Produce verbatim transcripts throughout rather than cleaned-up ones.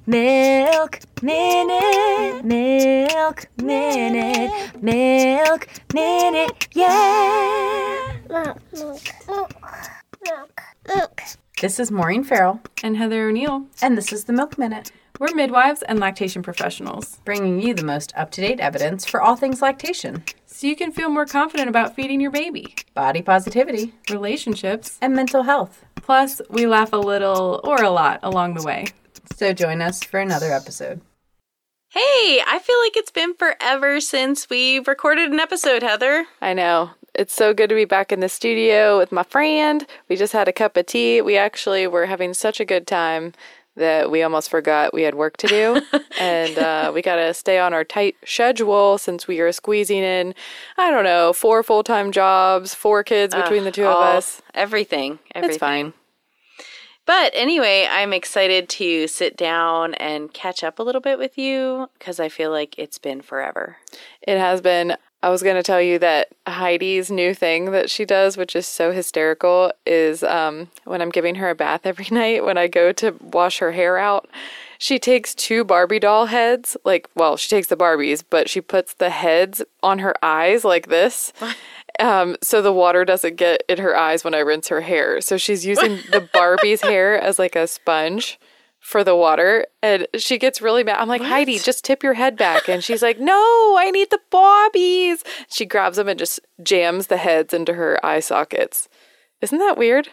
Milk Minute, Milk Minute, Milk Minute, yeah! Milk, milk, milk, milk, milk. This is Maureen Farrell. And Heather O'Neill. And this is the Milk Minute. We're midwives and lactation professionals, bringing you the most up-to-date evidence for all things lactation, so you can feel more confident about feeding your baby, body positivity, relationships, and mental health. Plus, we laugh a little or a lot along the way. So join us for another episode. Hey, I feel like it's been forever since we recorded an episode, Heather. I know. It's so good to be back in the studio with my friend. We just had a cup of tea. We actually were having such a good time that we almost forgot we had work to do. and uh, we got to stay on our tight schedule since we are squeezing in, I don't know, four full-time jobs, four kids between uh, the two all, of us. Everything. Everything. It's fine. But anyway, I'm excited to sit down and catch up a little bit with you because I feel like it's been forever. It has been. I was going to tell you that Heidi's new thing that she does, which is so hysterical, is um, when I'm giving her a bath every night, when I go to wash her hair out, she takes two Barbie doll heads, like, well, she takes the Barbies, but she puts the heads on her eyes like this. Um, so the water doesn't get in her eyes when I rinse her hair. So she's using the Barbie's hair as like a sponge for the water, and she gets really mad. I'm like, what? Heidi, just tip your head back. And she's like, no, I need the Barbies. She grabs them and just jams the heads into her eye sockets. Isn't that weird?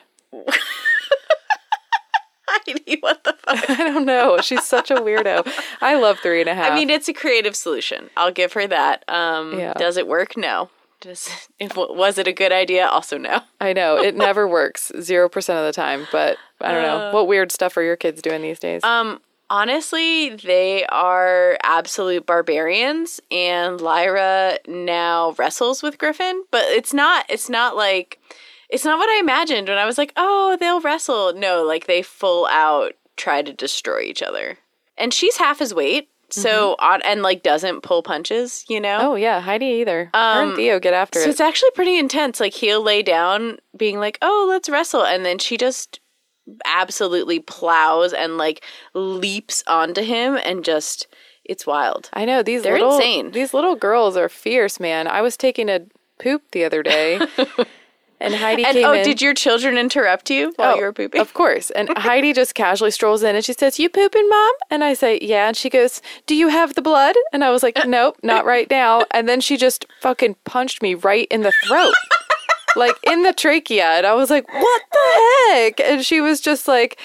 Heidi, what the fuck? I don't know. She's such a weirdo. I love three and a half. I mean, it's a creative solution. I'll give her that. Um, yeah. Does it work? No. Does, if, was it a good idea? Also, no. I know. It never works zero percent of the time, but I don't know. What weird stuff are your kids doing these days? Um, honestly, they are absolute barbarians, and Lyra now wrestles with Griffin, but it's not, it's not like, it's not what I imagined when I was like, oh, they'll wrestle. No, like they full out try to destroy each other. And she's half his weight. So, mm-hmm. on, and like doesn't pull punches, you know? Oh, yeah. Heidi either. Um, Her and Theo get after so it. So it's actually pretty intense. Like he'll lay down being like, oh, let's wrestle. And then she just absolutely plows and like leaps onto him and just, it's wild. I know. These They're little, insane. These little girls are fierce, man. I was taking a poop the other day. And Heidi and, came oh, in. Did your children interrupt you while oh, you were pooping? Of course. And Heidi just casually strolls in and she says, you pooping, Mom? And I say, yeah. And she goes, do you have the blood? And I was like, nope, not right now. And then she just fucking punched me right in the throat. Like in the trachea. And I was like, what the heck? And she was just like,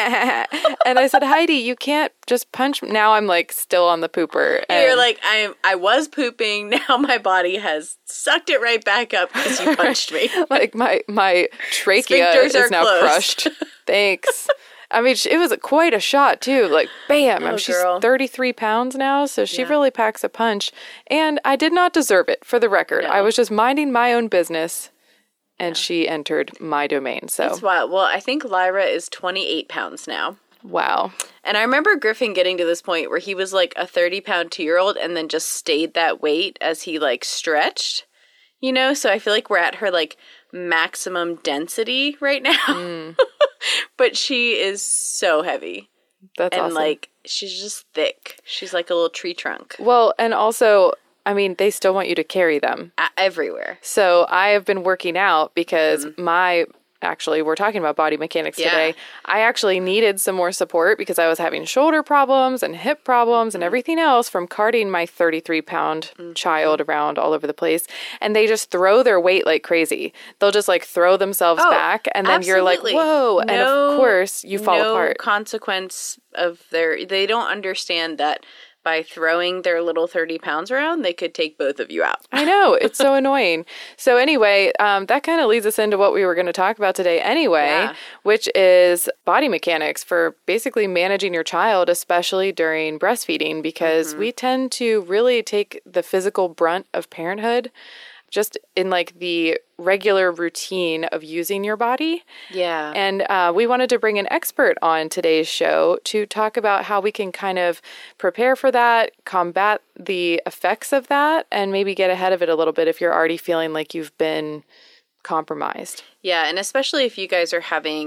and I said, Heidi, you can't just punch me. Now I'm like still on the pooper. And you're like, I I was pooping. Now my body has sucked it right back up because you punched me. Like my, my trachea Sphincters is now closed. crushed. Thanks. I mean, it was quite a shot, too. Like, bam. Oh, I mean, she's girl. thirty-three pounds now, so she yeah. really packs a punch. And I did not deserve it, for the record. No. I was just minding my own business. And yeah. she entered my domain, so. That's wild. Well, I think Lyra is twenty-eight pounds now. Wow. And I remember Griffin getting to this point where he was like a thirty-pound two-year-old and then just stayed that weight as he like stretched, you know? So I feel like we're at her like maximum density right now. Mm. But she is so heavy. That's and awesome. like, she's just thick. She's like a little tree trunk. Well, and also, I mean, they still want you to carry them. A- everywhere. So I have been working out because mm. my, actually, we're talking about body mechanics yeah. today. I actually needed some more support because I was having shoulder problems and hip problems and everything else from carting my thirty-three pound mm. child around all over the place. And they just throw their weight like crazy. They'll just like throw themselves oh, back and then absolutely. You're like, whoa. No, and of course you fall no apart. Consequence of their, they don't understand that by throwing their little thirty pounds around, they could take both of you out. I know. It's so annoying. So anyway, um, that kind of leads us into what we were going to talk about today anyway, yeah. which is body mechanics for basically managing your child, especially during breastfeeding, because mm-hmm. we tend to really take the physical brunt of parenthood just in like the regular routine of using your body. Yeah. And uh, we wanted to bring an expert on today's show to talk about how we can kind of prepare for that, combat the effects of that, and maybe get ahead of it a little bit if you're already feeling like you've been compromised. Yeah, and especially if you guys are having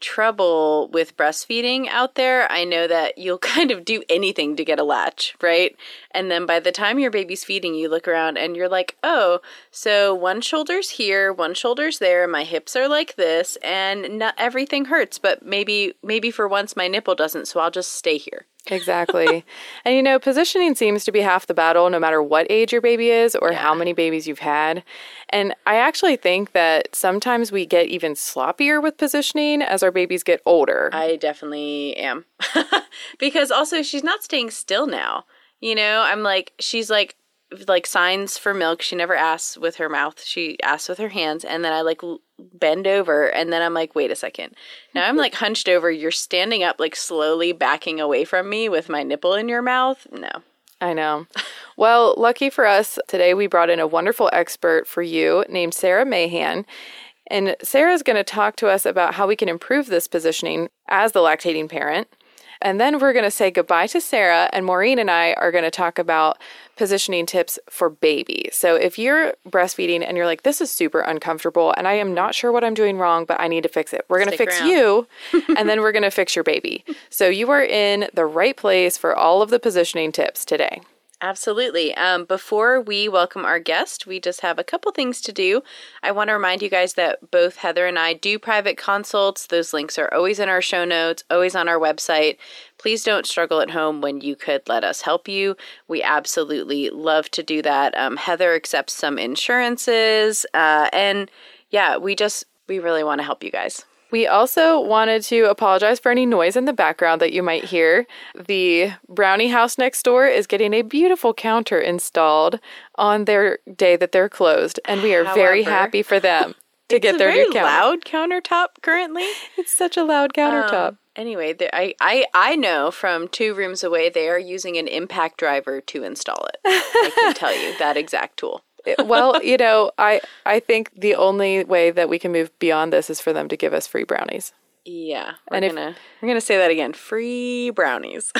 trouble with breastfeeding out there, I know that you'll kind of do anything to get a latch, right? And then by the time your baby's feeding, you look around and you're like, oh, so one shoulder's here, one shoulder's there, my hips are like this, and not everything hurts, but maybe maybe for once my nipple doesn't, so I'll just stay here. Exactly. And, you know, positioning seems to be half the battle no matter what age your baby is or Yeah. how many babies you've had. And I actually think that sometimes we get even sloppier with positioning as our babies get older. I definitely am. Because also she's not staying still now. You know, I'm like, she's like, like signs for milk. She never asks with her mouth. She asks with her hands. And then I like l- bend over and then I'm like, wait a second. Now I'm like hunched over. You're standing up, like slowly backing away from me with my nipple in your mouth. No. I know. Well, lucky for us, today we brought in a wonderful expert for you named Sarah Mahan. And Sarah's going to talk to us about how we can improve this positioning as the lactating parent. And then we're going to say goodbye to Sarah, and Maureen and I are going to talk about positioning tips for baby. So if you're breastfeeding and you're like, this is super uncomfortable and I am not sure what I'm doing wrong, but I need to fix it. We're going to fix around. you and then we're going to fix your baby. So you are in the right place for all of the positioning tips today. Absolutely. Um, before we welcome our guest, we just have a couple things to do. I want to remind you guys that both Heather and I do private consults. Those links are always in our show notes, always on our website. Please don't struggle at home when you could let us help you. We absolutely love to do that. Um, Heather accepts some insurances. Uh, and yeah, we just, we really want to help you guys. We also wanted to apologize for any noise in the background that you might hear. The brownie house next door is getting a beautiful counter installed on their day that they're closed, and we are very However, happy for them to get It's a their very new counter. loud countertop currently. It's such a loud countertop. Um, anyway, there, I, I, I know from two rooms away they are using an impact driver to install it. I can tell you that exact tool. It- well, you know, I, I think the only way that we can move beyond this is for them to give us free brownies. Yeah, we're And if- gonna we're gonna say that again. Free brownies.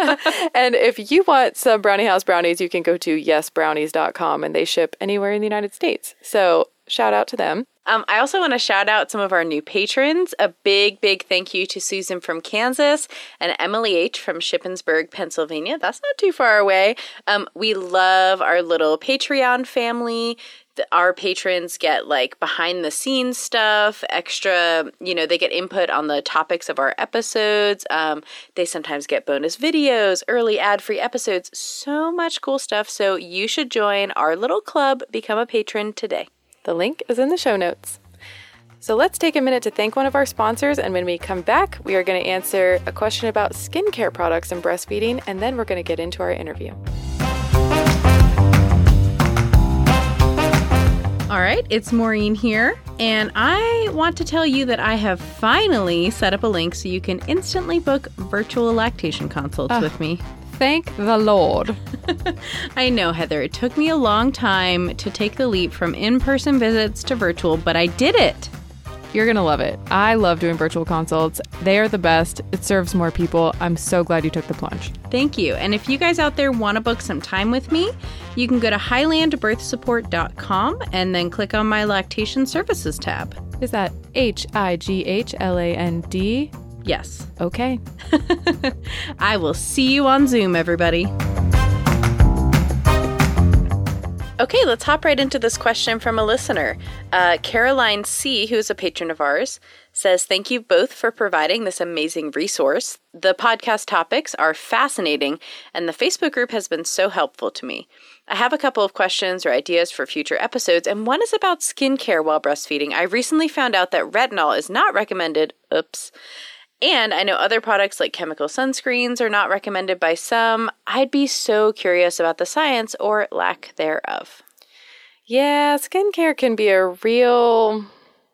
And if you want some Brownie House brownies, you can go to yes brownies dot com and they ship anywhere in the United States. So shout out to them. Um, I also want to shout out some of our new patrons. A big, big thank you to Susan from Kansas and Emily H. from Shippensburg, Pennsylvania. That's not too far away. Um, we love our little Patreon family. The, our patrons get like behind the scenes stuff, extra, you know, they get input on the topics of our episodes. Um, they sometimes get bonus videos, early ad-free episodes, so much cool stuff. So you should join our little club, become a patron today. The link is in the show notes. So let's take a minute to thank one of our sponsors, and when we come back, we are going to answer a question about skincare products and breastfeeding, and then we're going to get into our interview. All right, it's Maureen here, and I want to tell you that I have finally set up a link so you can instantly book virtual lactation consults with me. Thank the Lord. I know, Heather, it took me a long time to take the leap from in-person visits to virtual, but I did it. You're going to love it. I love doing virtual consults. They are the best. It serves more people. I'm so glad you took the plunge. Thank you. And if you guys out there want to book some time with me, you can go to highland birth support dot com and then click on my lactation services tab. Is that H I G H L A N D? Yes. Okay. I will see you on Zoom, everybody. Okay, let's hop right into this question from a listener. Uh, Caroline C., who is a patron of ours, says, thank you both for providing this amazing resource. The podcast topics are fascinating, and the Facebook group has been so helpful to me. I have a couple of questions or ideas for future episodes, and one is about skincare while breastfeeding. I recently found out that retinol is not recommended. Oops. And I know other products like chemical sunscreens are not recommended by some. I'd be so curious about the science or lack thereof. Yeah, skincare can be a real...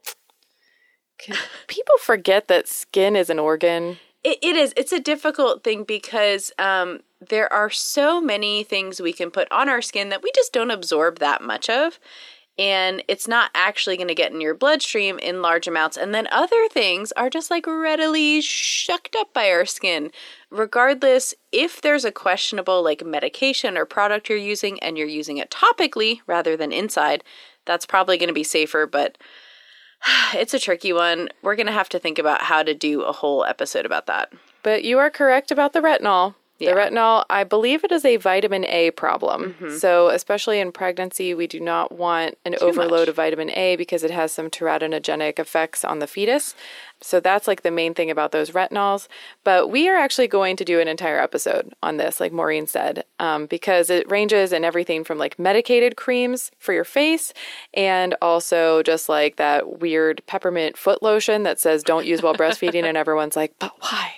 People forget that skin is an organ. It, it is. It's a difficult thing because um, there are so many things we can put on our skin that we just don't absorb that much of. And it's not actually going to get in your bloodstream in large amounts. And then other things are just like readily shucked up by our skin. Regardless, if there's a questionable like medication or product you're using and you're using it topically rather than inside, that's probably going to be safer. But It's a tricky one. We're going to have to think about how to do a whole episode about that. But you are correct about the retinol. Yeah. The retinol, I believe it is a vitamin A problem. Mm-hmm. So especially in pregnancy, we do not want an Too overload much. of vitamin A because it has some teratogenic effects on the fetus. So that's like the main thing about those retinols. But we are actually going to do an entire episode on this, like Maureen said, um, because it ranges in everything from like medicated creams for your face and also just like that weird peppermint foot lotion that says don't use while breastfeeding. And everyone's like, but why?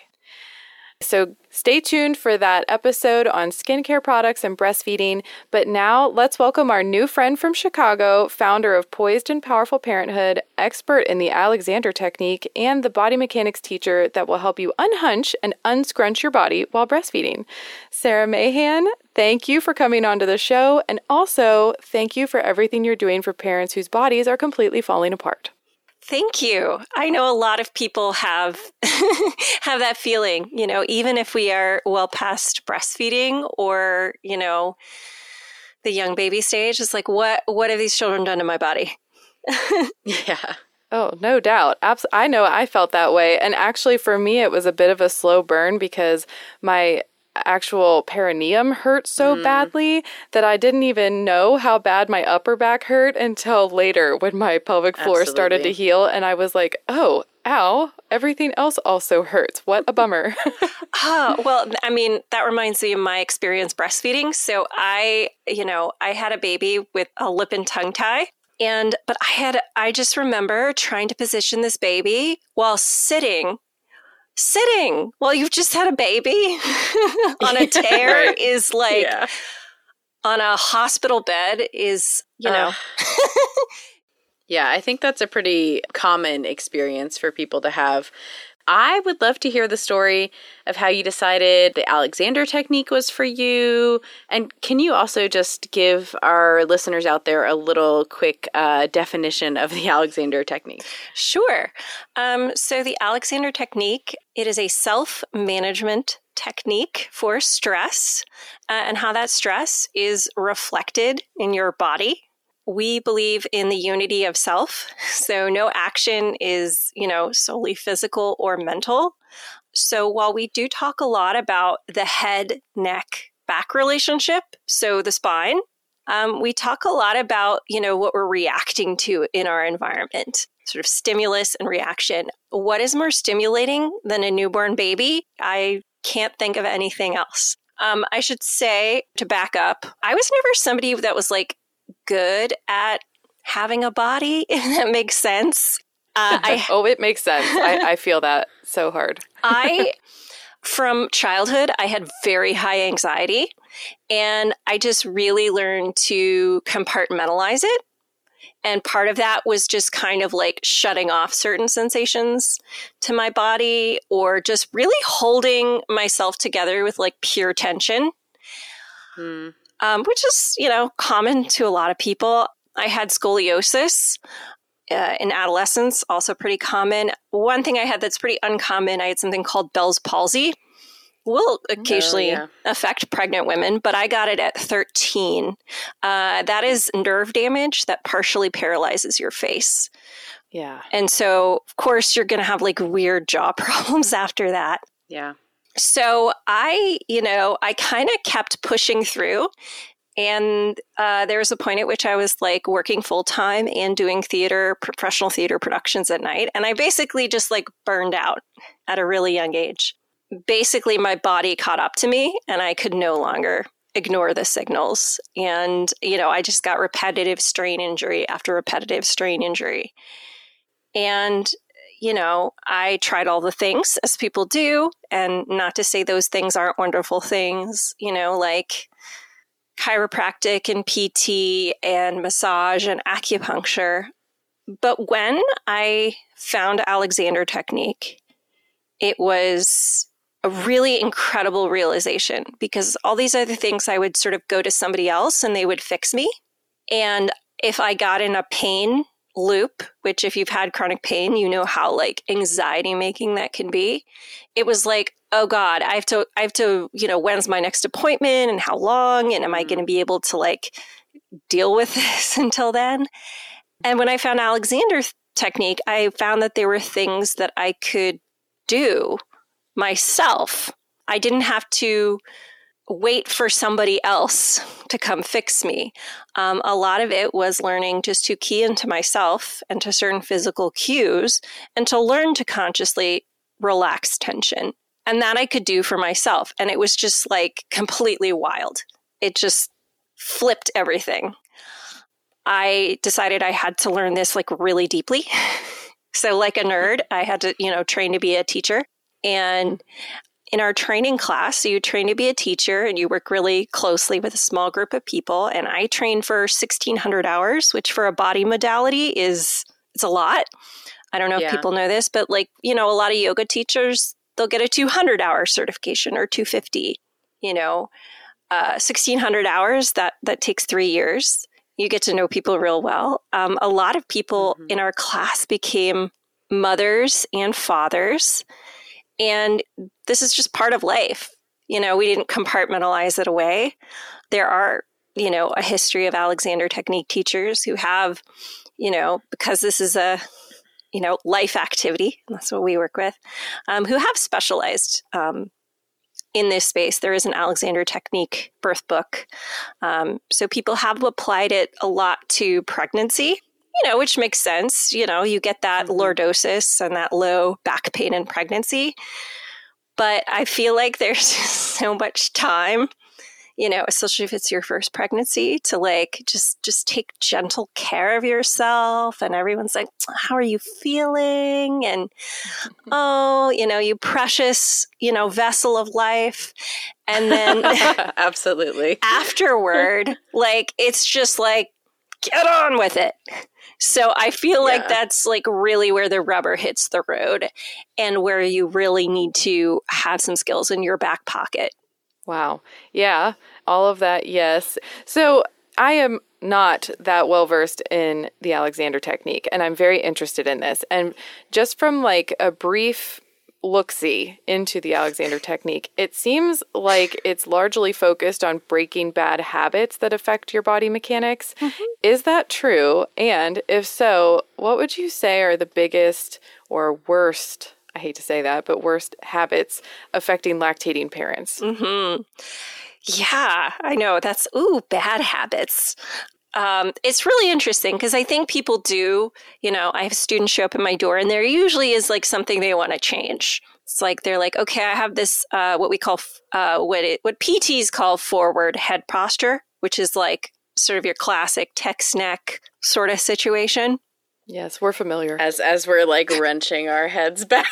So stay tuned for that episode on skincare products and breastfeeding. But now let's welcome our new friend from Chicago, founder of Poised and Powerful Parenthood, expert in the Alexander Technique, and the body mechanics teacher that will help you unhunch and unscrunch your body while breastfeeding. Sarah Mahan, thank you for coming onto the show. And also thank you for everything you're doing for parents whose bodies are completely falling apart. Thank you. I know a lot of people have have that feeling, you know, even if we are well past breastfeeding or, you know, the young baby stage, it's like, what what have these children done to my body? Yeah. Oh, no doubt. Abs- I know I felt that way. And actually, for me, it was a bit of a slow burn because my actual perineum hurt so mm. badly that I didn't even know how bad my upper back hurt until later when my pelvic floor Absolutely. started to heal. And I was like, oh, ow, everything else also hurts. What a bummer. Oh, well, I mean, that reminds me of my experience breastfeeding. So I, you know, I had a baby with a lip and tongue tie. And, but I had, I just remember trying to position this baby while sitting Sitting while you've just had a baby on a tear right. is like Yeah. on a hospital bed is, you know. Uh, yeah, I think that's a pretty common experience for people to have. I would love to hear the story of how you decided the Alexander Technique was for you. And can you also just give our listeners out there a little quick uh, definition of the Alexander Technique? Sure. Um, so the Alexander Technique, it is a self-management technique for stress uh, and how that stress is reflected in your body. We believe in the unity of self. So no action is, you know, solely physical or mental. So while we do talk a lot about the head, neck, back relationship, so the spine, um, we talk a lot about, you know, what we're reacting to in our environment, sort of stimulus and reaction. What is more stimulating than a newborn baby? I can't think of anything else. Um, I should say, to back up, I was never somebody that was like, good at having a body, if that makes sense. Uh, I, oh, it makes sense. I, I feel that so hard. I, from childhood, I had very high anxiety, and I just really learned to compartmentalize it. And part of that was just kind of like shutting off certain sensations to my body or just really holding myself together with like pure tension. Hmm. Um, which is, you know, common to a lot of people. I had scoliosis uh, in adolescence, also pretty common. One thing I had that's pretty uncommon, I had something called Bell's palsy. Will occasionally oh, yeah. affect pregnant women, but I got it at thirteen. Uh, that is nerve damage that partially paralyzes your face. Yeah. And so, of course, you're going to have like weird jaw problems after that. Yeah. So I, you know, I kind of kept pushing through. And uh, there was a point at which I was like working full time and doing theater, professional theater productions at night. And I basically just like burned out at a really young age. Basically, my body caught up to me and I could no longer ignore the signals. And, you know, I just got repetitive strain injury after repetitive strain injury. And you know, I tried all the things as people do, and not to say those things aren't wonderful things, you know, like chiropractic and P T and massage and acupuncture. But when I found Alexander Technique, it was a really incredible realization because all these other things I would sort of go to somebody else and they would fix me. And if I got in a pain loop, which if you've had chronic pain, you know how like anxiety making that can be. It was like, oh God, I have to, I have to, you know, when's my next appointment and how long? And am I going to be able to like deal with this until then? And when I found Alexander technique, I found that there were things that I could do myself. I didn't have to wait for somebody else to come fix me. Um, a lot of it was learning just to key into myself and to certain physical cues and to learn to consciously relax tension. And that I could do for myself. And it was just like completely wild. It just flipped everything. I decided I had to learn this like really deeply. So like a nerd, I had to, you know, train to be a teacher. And in our training class, you train to be a teacher and you work really closely with a small group of people. And I trained for sixteen hundred hours, which for a body modality is, it's a lot. I don't know Yeah. if people know this, but like, you know, a lot of yoga teachers, they'll get a two hundred hour certification or two hundred fifty, you know, uh, sixteen hundred hours, that, that takes three years. You get to know people real well. Um, a lot of people Mhm. in our class became mothers and fathers. And this is just part of life. You know, we didn't compartmentalize it away. There are, you know, a history of Alexander Technique teachers who have, you know, because this is a, you know, life activity, that's what we work with, um, who have specialized um, in this space. There is an Alexander Technique birth book. Um, so people have applied it a lot to pregnancy, you know, which makes sense. You know, you get that Mhm. lordosis and that low back pain in pregnancy. But I feel like there's so much time, you know, especially if it's your first pregnancy, to like just just take gentle care of yourself. And everyone's like, how are you feeling? And oh, you know, you precious, you know, vessel of life. And then Absolutely. afterward, like, it's just like, get on with it. So I feel like Yeah. that's like really where the rubber hits the road and where you really need to have some skills in your back pocket. Wow. Yeah. All of that. Yes. So I am not that well versed in the Alexander Technique, and I'm very interested in this. And just from like a brief look-see into the Alexander Technique, it seems like it's largely focused on breaking bad habits that affect your body mechanics. Mm-hmm. Is that true? And if so, what would you say are the biggest or worst, I hate to say that, but worst habits affecting lactating parents? Mm-hmm. Yeah, I know. That's, ooh, bad habits. Um, it's really interesting because I think people do, you know, I have students show up at my door and there usually is like something they want to change. It's like, they're like, okay, I have this, uh, what we call, uh, what it, what P Ts call forward head posture, which is like sort of your classic text neck sort of situation. Yes, we're familiar. As as we're like wrenching our heads back.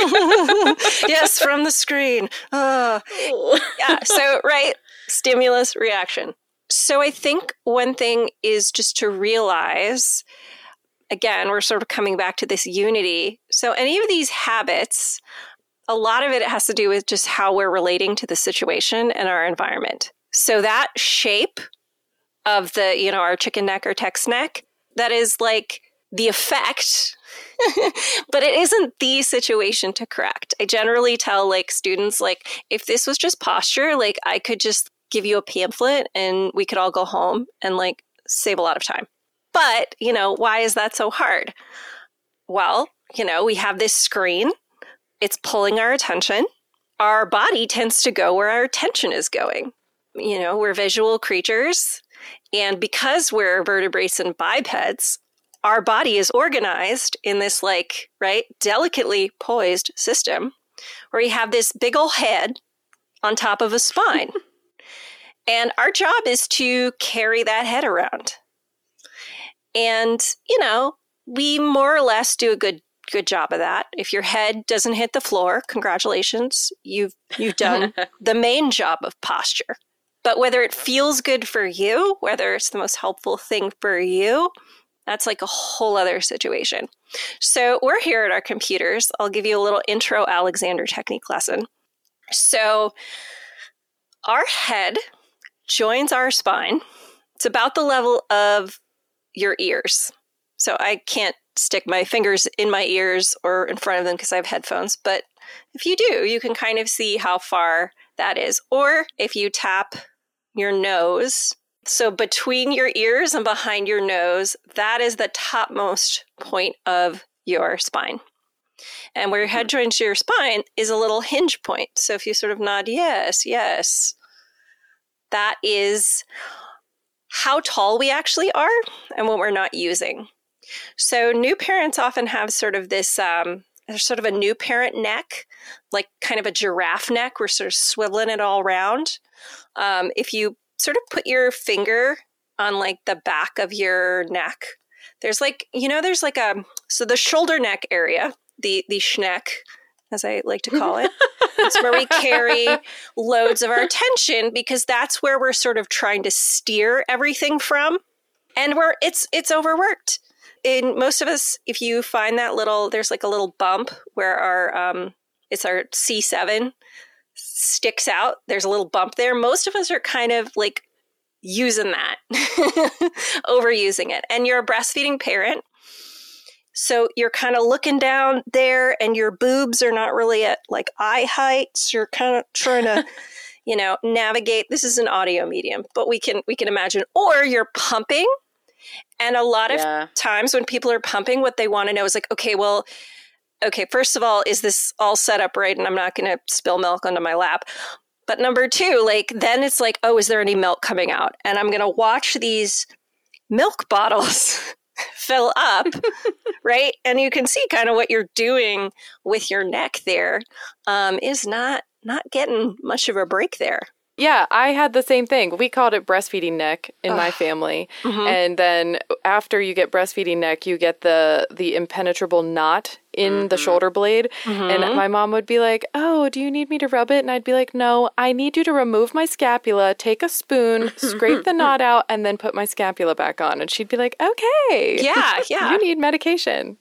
Yes, from the screen. Uh, yeah, so, right, stimulus reaction. So I think one thing is just to realize, again, we're sort of coming back to this unity. So any of these habits, a lot of it has to do with just how we're relating to the situation and our environment. So that shape of the, you know, our chicken neck or text neck, that is like the effect, but it isn't the situation to correct. I generally tell like students, like, if this was just posture, like I could just give you a pamphlet and we could all go home and like save a lot of time. But, you know, why is that so hard? Well, you know, we have this screen. It's pulling our attention. Our body tends to go where our attention is going. You know, we're visual creatures. And because we're vertebrates and bipeds, our body is organized in this like, right, delicately poised system where you have this big old head on top of a spine. And our job is to carry that head around. And, you know, we more or less do a good good job of that. If your head doesn't hit the floor, congratulations, you've you've done the main job of posture. But whether it feels good for you, whether it's the most helpful thing for you, that's like a whole other situation. So we're here at our computers. I'll give you a little intro Alexander Technique lesson. So our head joins our spine. It's about the level of your ears. So I can't stick my fingers in my ears or in front of them because I have headphones. But if you do, you can kind of see how far that is. Or if you tap your nose So between your ears and behind your nose, that is the topmost point of your spine. And where your head joins your spine is a little hinge point. So if you sort of nod, yes, yes, that is how tall we actually are and what we're not using. So new parents often have sort of this, um, there's sort of a new parent neck, like kind of a giraffe neck. We're sort of swiveling it all around. Um, if you sort of put your finger on like the back of your neck, there's like, you know, there's like a, so the shoulder neck area, the, the schneck, as I like to call it, it's where we carry loads of our tension because that's where we're sort of trying to steer everything from. And we're, it's, it's overworked. In most of us, if you find that little, there's like a little bump where our, um, it's our C seven sticks out. There's a little bump there. Most of us are kind of like using that, overusing it. And you're a breastfeeding parent. So you're kind of looking down there and your boobs are not really at like eye height. So you're kind of trying to, you know, navigate. This is an audio medium, but we can, we can imagine, or you're pumping. And a lot of yeah. times when people are pumping, what they want to know is like, okay, well, okay, first of all, is this all set up right? And I'm not going to spill milk onto my lap. But number two, like, then it's like, oh, is there any milk coming out? And I'm going to watch these milk bottles fill up, right? And you can see kind of what you're doing with your neck there um, is not not getting much of a break there. Yeah, I had the same thing. We called it breastfeeding neck in Ugh. my family. Mm-hmm. And then after you get breastfeeding neck, you get the the impenetrable knot in mm-hmm. the shoulder blade. Mm-hmm. And my mom would be like, oh, do you need me to rub it? And I'd be like, no, I need you to remove my scapula, take a spoon, scrape the knot out, and then put my scapula back on. And she'd be like, okay. Yeah, yeah. You need medication.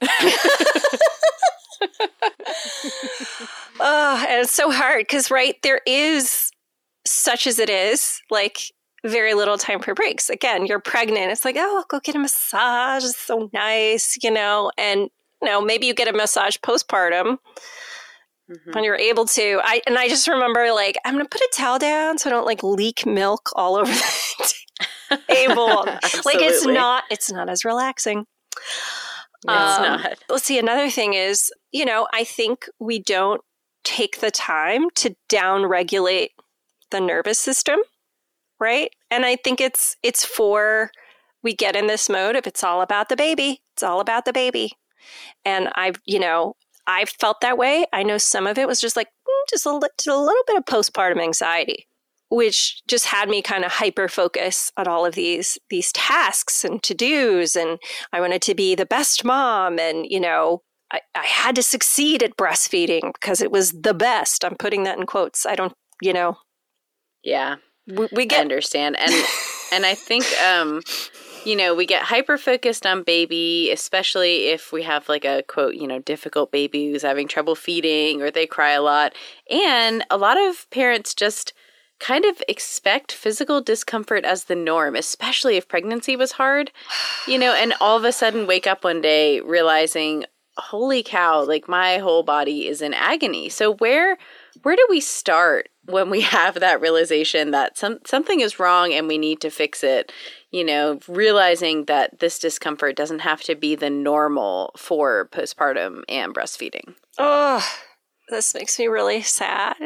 Oh, and it's so hard because, right, there is... such as it is, like very little time for breaks. Again, you're pregnant. It's like, oh, I'll go get a massage. It's so nice, you know, and, you know, maybe you get a massage postpartum mm-hmm. when you're able to. I And I just remember like, I'm going to put a towel down so I don't like leak milk all over the table. Like it's not, it's not as relaxing. It's um, not. Let's see. Another thing is, you know, I think we don't take the time to down-regulate the nervous system, right? And I think it's it's for, we get in this mode of it's all about the baby. It's all about the baby. And I've, you know, I've felt that way. I know some of it was just like, mm, just, a, just a little bit of postpartum anxiety, which just had me kind of hyper-focus on all of these, these tasks and to-dos. And I wanted to be the best mom. And, you know, I, I had to succeed at breastfeeding because it was the best. I'm putting that in quotes. I don't, you know, Yeah, we, we get I understand. And and I think, um, you know, we get hyper-focused on baby, especially if we have like a, quote, you know, difficult baby who's having trouble feeding or they cry a lot. And a lot of parents just kind of expect physical discomfort as the norm, especially if pregnancy was hard, you know, and all of a sudden wake up one day realizing, holy cow, like my whole body is in agony. So where where do we start when we have that realization that some something is wrong and we need to fix it? You know, realizing that this discomfort doesn't have to be the normal for postpartum and breastfeeding. Oh, this makes me really sad.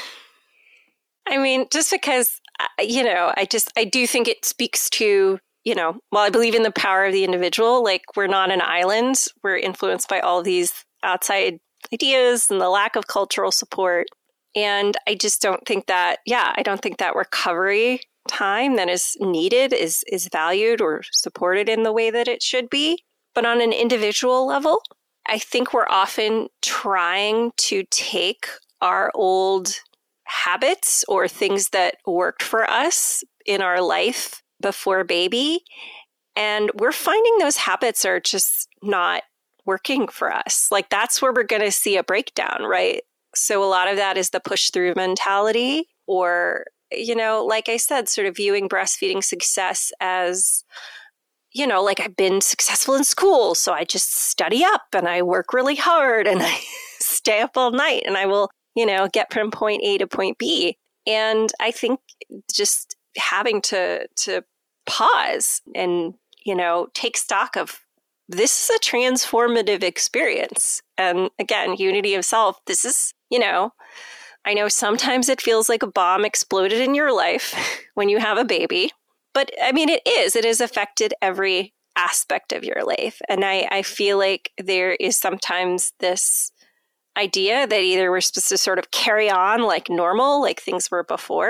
I mean, just because, you know, I just, I do think it speaks to, you know, while I believe in the power of the individual, like we're not an island. We're influenced by all these outside ideas and the lack of cultural support. And I just don't think that, yeah, I don't think that recovery time that is needed is is valued or supported in the way that it should be. But on an individual level, I think we're often trying to take our old habits or things that worked for us in our life before baby, and we're finding those habits are just not working for us. Like that's where we're going to see a breakdown, right? So a lot of that is the push through mentality, or, you know, like I said, sort of viewing breastfeeding success as, you know, like I've been successful in school, so I just study up and I work really hard and I stay up all night and I will, you know, get from point A to point B. And I think just having to to pause and, you know, take stock of this is a transformative experience. And again, unity of self, this is, you know, I know sometimes it feels like a bomb exploded in your life when you have a baby, but I mean, it is, it has affected every aspect of your life. And I, I feel like there is sometimes this idea that either we're supposed to sort of carry on like normal, like things were before.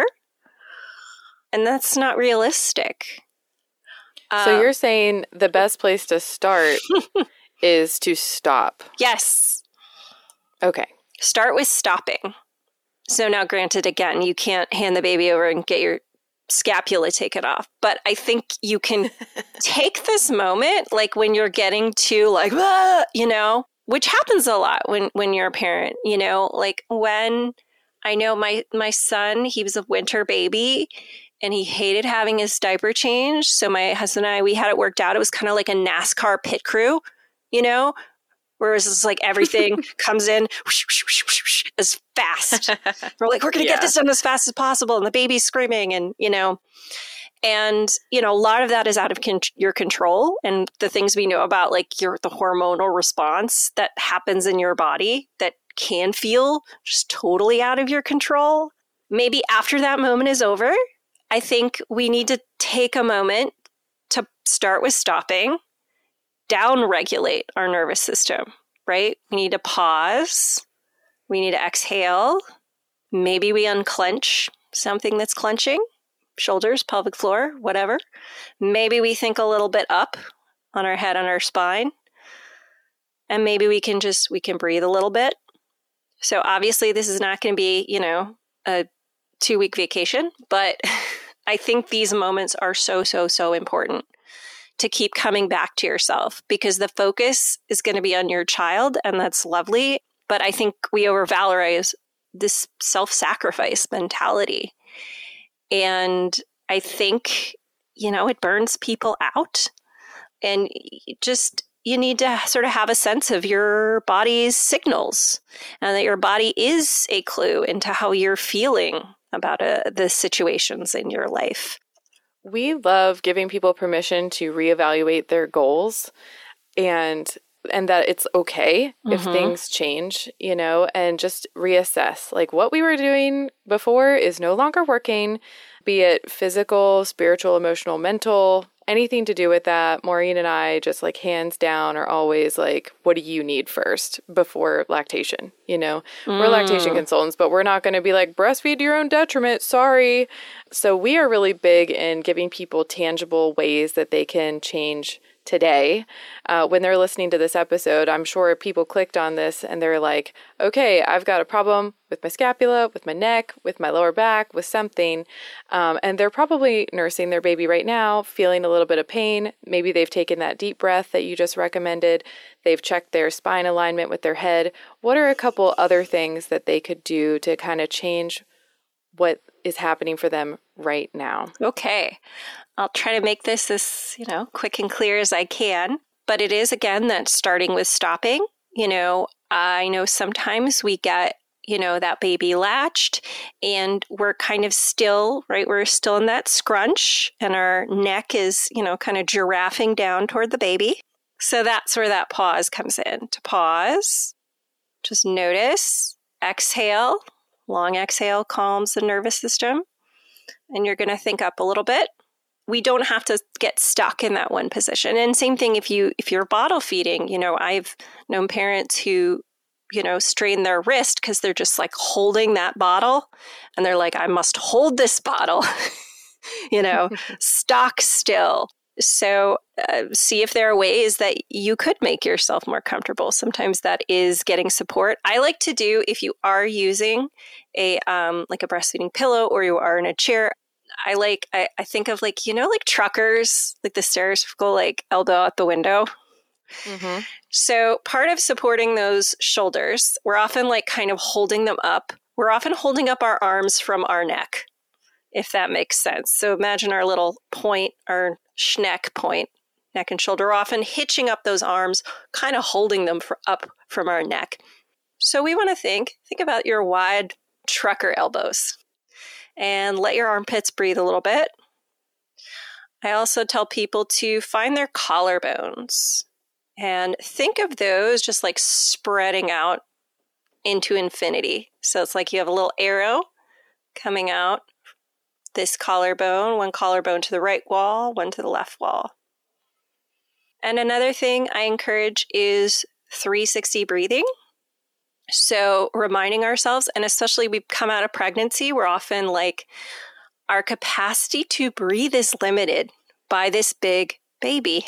And that's not realistic. So Um, you're saying the best place to start is to stop. Yes. Okay. Start with stopping. So now, granted, again, you can't hand the baby over and get your scapula taken off. But I think you can take this moment, like when you're getting to like, ah, you know, which happens a lot when, when you're a parent, you know, like when I know my, my son, he was a winter baby and he hated having his diaper changed. So my husband and I, we had it worked out. It was kind of like a NASCAR pit crew, you know, whereas it's like everything comes in whoosh, whoosh, whoosh, whoosh, as fast. We're like, we're going to Yeah. get this done as fast as possible. And the baby's screaming and, you know, and, you know, a lot of that is out of con- your control. And the things we know about like your, the hormonal response that happens in your body that can feel just totally out of your control. Maybe after that moment is over, I think we need to take a moment to start with stopping, down-regulate our nervous system, right? We need to pause. We need to exhale. Maybe we unclench something that's clenching, shoulders, pelvic floor, whatever. Maybe we think a little bit up on our head, on our spine. And maybe we can just, we can breathe a little bit. So obviously this is not going to be, you know, a two-week vacation, but I think these moments are so, so, so important to keep coming back to yourself because the focus is going to be on your child and that's lovely. But I think we overvalorize this self-sacrifice mentality. And I think, you know, it burns people out and just, you need to sort of have a sense of your body's signals and that your body is a clue into how you're feeling about uh, the situations in your life. We love giving people permission to reevaluate their goals and and that it's okay mm-hmm. if things change, you know, and just reassess. Like what we were doing before is no longer working, be it physical, spiritual, emotional, mental, anything to do with that. Maureen and I just like hands down are always like, what do you need first before lactation? You know, mm. we're lactation consultants, but we're not going to be like breastfeed to your own detriment. Sorry. So we are really big in giving people tangible ways that they can change today. Uh, when they're listening to this episode, I'm sure people clicked on this and they're like, okay, I've got a problem with my scapula, with my neck, with my lower back, with something. Um, and they're probably nursing their baby right now, feeling a little bit of pain. Maybe they've taken that deep breath that you just recommended. They've checked their spine alignment with their head. What are a couple other things that they could do to kind of change what is happening for them right now? Okay. I'll try to make this as, you know, quick and clear as I can. But it is, again, that starting with stopping. You know, I know sometimes we get, you know, that baby latched and we're kind of still, right? We're still in that scrunch and our neck is, you know, kind of giraffing down toward the baby. So that's where that pause comes in. To pause, just notice, exhale, long exhale calms the nervous system. And you're going to think up a little bit. We don't have to get stuck in that one position. And same thing if you if you're bottle feeding, you know, I've known parents who, you know, strain their wrist because they're just like holding that bottle and they're like, I must hold this bottle, you know, stock still. So uh, see if there are ways that you could make yourself more comfortable. Sometimes that is getting support. I like to do, if you are using a um, like a breastfeeding pillow or you are in a chair, I like, I, I think of like, you know, like truckers, like the stereotypical like elbow out the window. Mm-hmm. So part of supporting those shoulders, we're often like kind of holding them up. We're often holding up our arms from our neck, if that makes sense. So imagine our little point, our schneck point, neck and shoulder, we're often hitching up those arms, kind of holding them for, up from our neck. So we want to think, think about your wide trucker elbows. And let your armpits breathe a little bit. I also tell people to find their collarbones and think of those just like spreading out into infinity. So it's like you have a little arrow coming out this collarbone, one collarbone to the right wall, one to the left wall. And another thing I encourage is three sixty breathing. So reminding ourselves, and especially we've come out of pregnancy, we're often like, our capacity to breathe is limited by this big baby.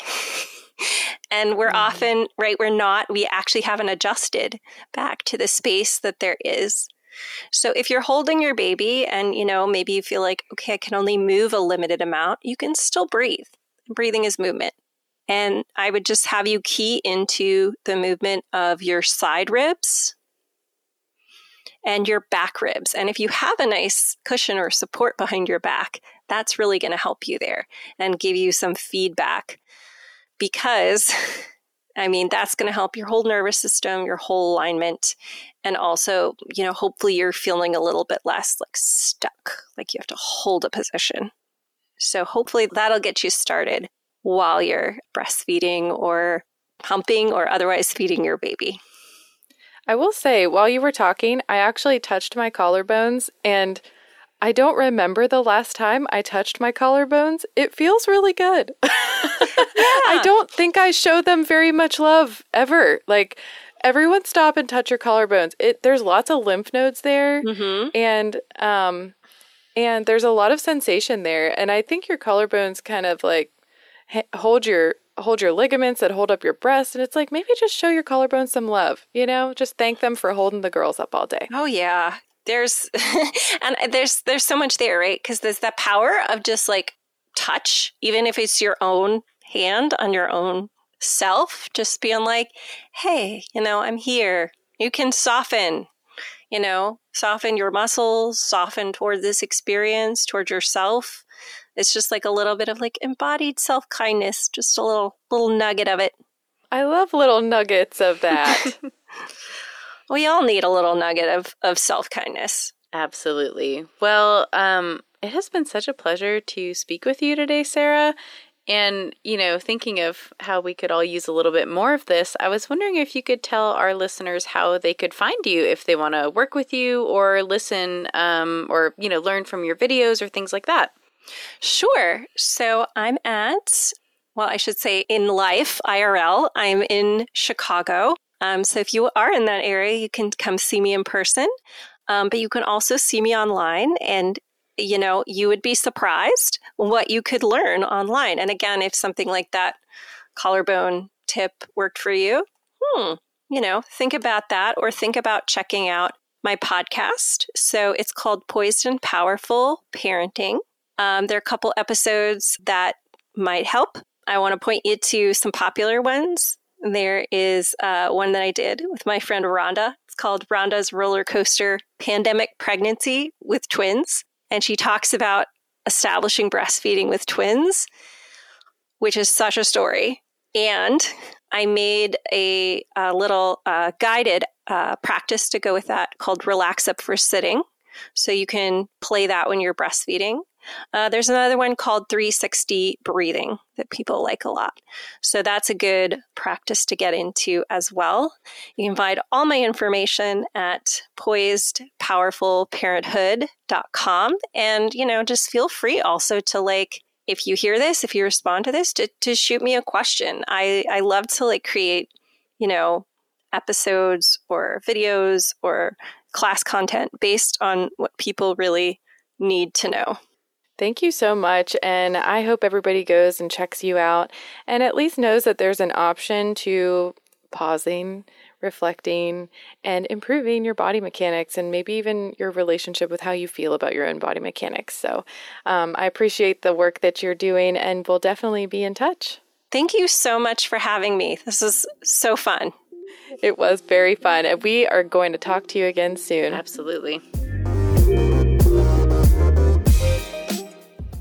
And we're mm-hmm. often, right, we're not, we actually haven't adjusted back to the space that there is. So if you're holding your baby and, you know, maybe you feel like, okay, I can only move a limited amount, you can still breathe. Breathing is movement. And I would just have you key into the movement of your side ribs and your back ribs. And if you have a nice cushion or support behind your back, that's really going to help you there and give you some feedback. Because, I mean, that's going to help your whole nervous system, your whole alignment. And also, you know, hopefully you're feeling a little bit less like stuck, like you have to hold a position. So hopefully that'll get you started while you're breastfeeding or pumping or otherwise feeding your baby. I will say, while you were talking, I actually touched my collarbones, and I don't remember the last time I touched my collarbones. It feels really good. Yeah. I don't think I show them very much love ever. Like, everyone stop and touch your collarbones. It there's lots of lymph nodes there, mm-hmm. and um, and there's a lot of sensation there. And I think your collarbones kind of like ha- hold your hold your ligaments that hold up your breast, and it's like, maybe just show your collarbones some love, you know, just thank them for holding the girls up all day. Oh yeah, there's and there's there's so much there, right? Because there's that power of just like touch, even if it's your own hand on your own self, just being like, hey, you know, I'm here. You can soften, you know, soften your muscles, soften toward this experience, toward yourself. It's just like a little bit of like embodied self-kindness, just a little little nugget of it. I love little nuggets of that. We all need a little nugget of, of self-kindness. Absolutely. Well, um, it has been such a pleasure to speak with you today, Sarah. And, you know, thinking of how we could all use a little bit more of this, I was wondering if you could tell our listeners how they could find you if they want to work with you or listen um, or, you know, learn from your videos or things like that. Sure. So I'm at, well, I should say in life, I R L, I'm in Chicago. Um, so if you are in that area, you can come see me in person. Um, but you can also see me online, and you know, you would be surprised what you could learn online. And again, if something like that collarbone tip worked for you, hmm, you know, think about that, or think about checking out my podcast. So it's called Poised and Powerful Parenting. Um, there are a couple episodes that might help. I want to point you to some popular ones. There is uh, one that I did with my friend Rhonda. It's called Rhonda's Roller Coaster Pandemic Pregnancy with Twins. And she talks about establishing breastfeeding with twins, which is such a story. And I made a, a little uh, guided uh, practice to go with that called Relax Up for Sitting. So you can play that when you're breastfeeding. Uh, there's another one called three sixty breathing that people like a lot. So that's a good practice to get into as well. You can find all my information at poised powerful parenthood dot com. And, you know, just feel free also to like, if you hear this, if you respond to this, to, to shoot me a question. I, I love to like create, you know, episodes or videos or class content based on what people really need to know. Thank you so much, and I hope everybody goes and checks you out and at least knows that there's an option to pausing, reflecting, and improving your body mechanics and maybe even your relationship with how you feel about your own body mechanics. So um, I appreciate the work that you're doing, and we'll definitely be in touch. Thank you so much for having me. This is so fun. It was very fun, and we are going to talk to you again soon. Absolutely.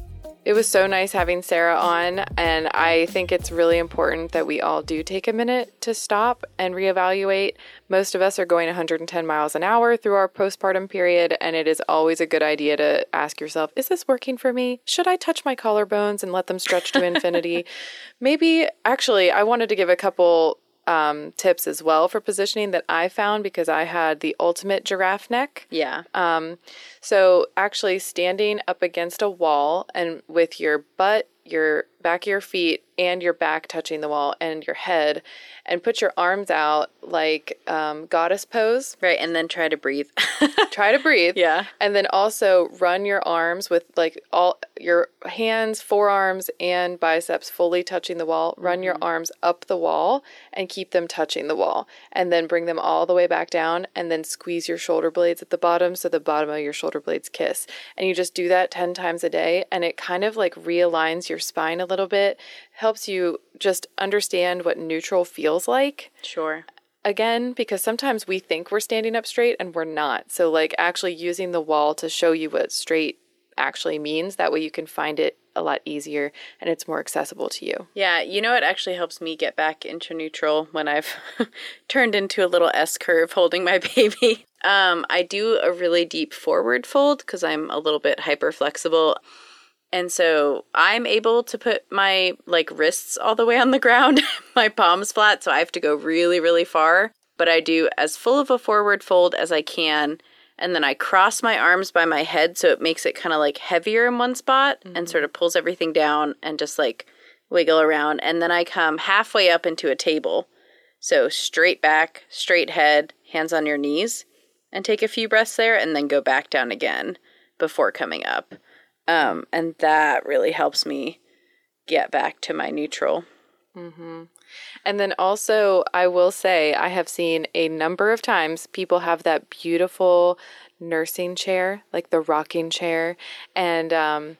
It was so nice having Sarah on, and I think it's really important that we all do take a minute to stop and reevaluate. Most of us are going one hundred ten miles an hour through our postpartum period, and it is always a good idea to ask yourself, is this working for me? Should I touch my collarbones and let them stretch to infinity? Maybe, actually, I wanted to give a couple Um, tips as well for positioning that I found because I had the ultimate giraffe neck. Yeah. Um, so actually standing up against a wall and with your butt, your back of your feet, and your back touching the wall and your head, and put your arms out like um, goddess pose. Right, and then try to breathe. Try to breathe. Yeah. And then also run your arms with like all your hands, forearms, and biceps fully touching the wall. Run mm-hmm. your arms up the wall and keep them touching the wall. And then bring them all the way back down and then squeeze your shoulder blades at the bottom so the bottom of your shoulder blades kiss. And you just do that ten times a day, and it kind of like realigns your spine a little bit, helps you just understand what neutral feels like. Sure. Again, because sometimes we think we're standing up straight and we're not. So like actually using the wall to show you what straight actually means. That way you can find it a lot easier and it's more accessible to you. Yeah, you know, it actually helps me get back into neutral when I've turned into a little S curve holding my baby. Um, I do a really deep forward fold because I'm a little bit hyper flexible. And so I'm able to put my like wrists all the way on the ground, my palms flat. So I have to go really, really far. But I do as full of a forward fold as I can. And then I cross my arms by my head. So it makes it kind of like heavier in one spot mm-hmm. and sort of pulls everything down and just like wiggle around. And then I come halfway up into a table. So straight back, straight head, hands on your knees, and take a few breaths there and then go back down again before coming up. Um, and that really helps me get back to my neutral. Mm-hmm. And then also, I will say, I have seen a number of times people have that beautiful nursing chair, like the rocking chair. And um,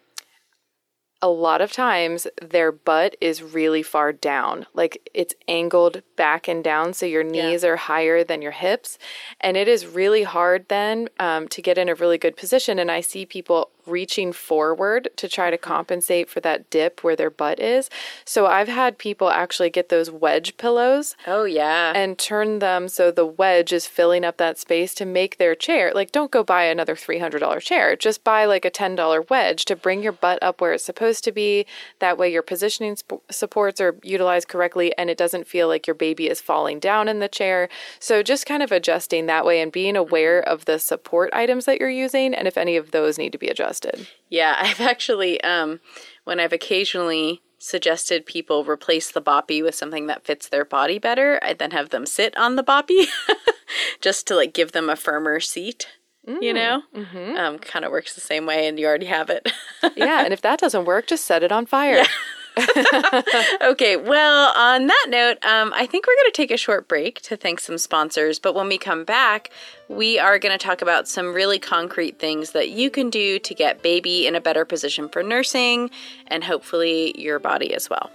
a lot of times their butt is really far down, like it's angled back and down. So your knees yeah. are higher than your hips. And it is really hard then um, to get in a really good position. And I see people reaching forward to try to compensate for that dip where their butt is. So I've had people actually get those wedge pillows. Oh, yeah. And turn them so the wedge is filling up that space to make their chair. Like, don't go buy another three hundred dollars chair. Just buy like a ten dollars wedge to bring your butt up where it's supposed to be. That way your positioning sp- supports are utilized correctly and it doesn't feel like your baby is falling down in the chair. So just kind of adjusting that way and being aware of the support items that you're using and if any of those need to be adjusted. Yeah, I've actually, um, when I've occasionally suggested people replace the boppy with something that fits their body better, I then have them sit on the boppy just to like give them a firmer seat, mm, you know? Mm-hmm. Um, kind of works the same way and you already have it. Yeah, and if that doesn't work, just set it on fire. Yeah. Okay, well, on that note, um, I think we're going to take a short break to thank some sponsors. But when we come back, we are going to talk about some really concrete things that you can do to get baby in a better position for nursing and hopefully your body as well.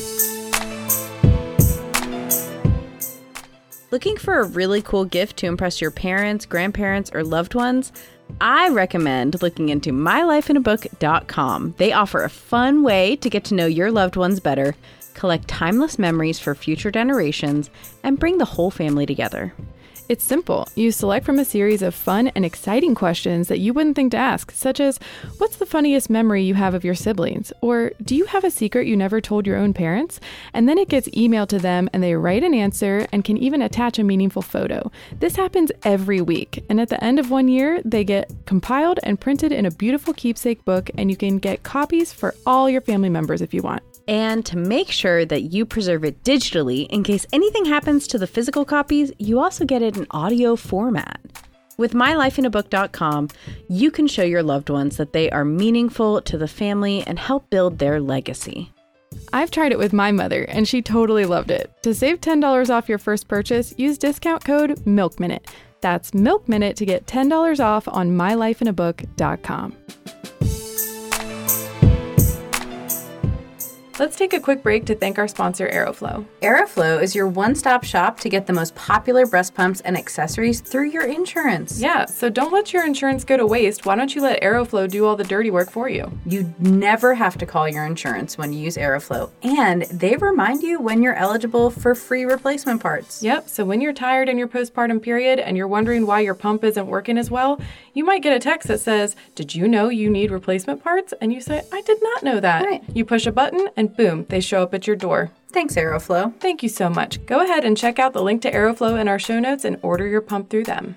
Looking for a really cool gift to impress your parents, grandparents, or loved ones? I recommend looking into my life in a book dot com. They offer a fun way to get to know your loved ones better, collect timeless memories for future generations, and bring the whole family together. It's simple. You select from a series of fun and exciting questions that you wouldn't think to ask, such as, what's the funniest memory you have of your siblings? Or, do you have a secret you never told your own parents? And then it gets emailed to them and they write an answer and can even attach a meaningful photo. This happens every week. And at the end of one year, they get compiled and printed in a beautiful keepsake book, and you can get copies for all your family members if you want. And to make sure that you preserve it digitally, in case anything happens to the physical copies, you also get it in audio format. With my life in a book dot com, you can show your loved ones that they are meaningful to the family and help build their legacy. I've tried it with my mother, and she totally loved it. To save ten dollars off your first purchase, use discount code MILKMINUTE. That's MILKMINUTE to get ten dollars off on my life in a book dot com. Let's take a quick break to thank our sponsor, Aeroflow. Aeroflow is your one-stop shop to get the most popular breast pumps and accessories through your insurance. Yeah, so don't let your insurance go to waste. Why don't you let Aeroflow do all the dirty work for you? You never have to call your insurance when you use Aeroflow, and they remind you when you're eligible for free replacement parts. Yep, so when you're tired in your postpartum period and you're wondering why your pump isn't working as well, you might get a text that says, "Did you know you need replacement parts?" And you say, "I did not know that." Right. You push a button and boom, they show up at your door. Thanks, Aeroflow. Thank you so much. Go ahead and check out the link to Aeroflow in our show notes and order your pump through them.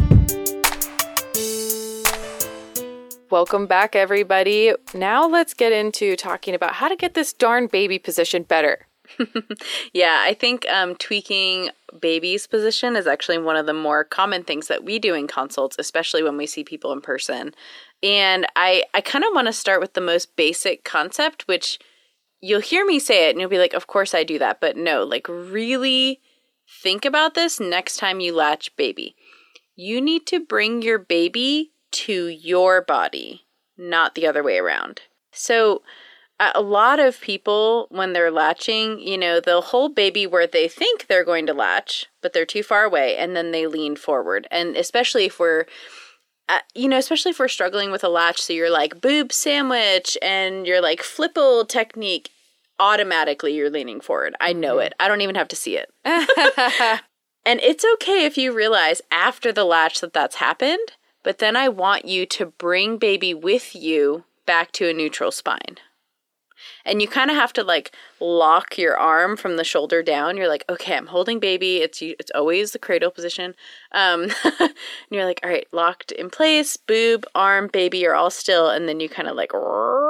Welcome back, everybody. Now let's get into talking about how to get this darn baby position better. Yeah, I think um, tweaking baby's position is actually one of the more common things that we do in consults, especially when we see people in person. And I, I kind of want to start with the most basic concept, which you'll hear me say it and you'll be like, of course I do that. But no, like really think about this next time you latch baby. You need to bring your baby to your body, not the other way around. So a lot of people, when they're latching, you know, they'll hold baby where they think they're going to latch, but they're too far away, and then they lean forward. And especially if we're, uh, you know, especially if we're struggling with a latch, so you're like boob sandwich and you're like flipple technique, automatically you're leaning forward. I know it. I don't even have to see it. And it's okay if you realize after the latch that that's happened, but then I want you to bring baby with you back to a neutral spine. And you kind of have to like lock your arm from the shoulder down. You're like, okay, I'm holding baby. It's it's always the cradle position. Um, and you're like, all right, locked in place, boob, arm, baby are all still. And then you kind of like,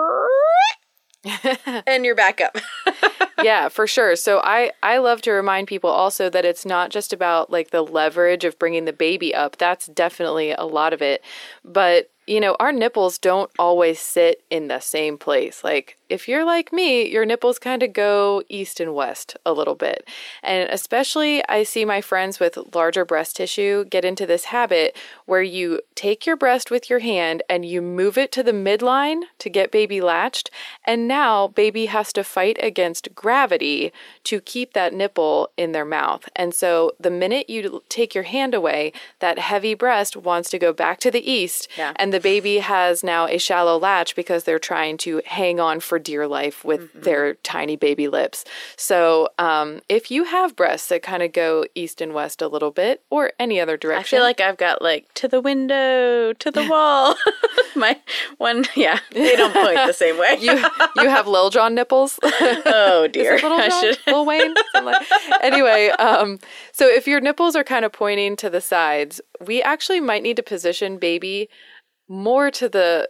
and you're back up. Yeah, for sure. So I, I love to remind people also that it's not just about like the leverage of bringing the baby up. That's definitely a lot of it. But, you know, our nipples don't always sit in the same place. Like if you're like me, your nipples kind of go east and west a little bit. And especially I see my friends with larger breast tissue get into this habit where you take your breast with your hand and you move it to the midline to get baby latched. And now baby has to fight against gravity to keep that nipple in their mouth. And so the minute you take your hand away, that heavy breast wants to go back to the east. Yeah. And the baby has now a shallow latch because they're trying to hang on for dear life with mm-hmm. their tiny baby lips. So um, if you have breasts that kind of go east and west a little bit or any other direction. I feel like I've got like to the window, to the wall. My one, yeah, they don't point the same way. you you have Lil Jon nipples? Oh dear. Is it Lil Jon? I should... Lil Wayne? Like... Anyway, um, so if your nipples are kind of pointing to the sides, we actually might need to position baby more to the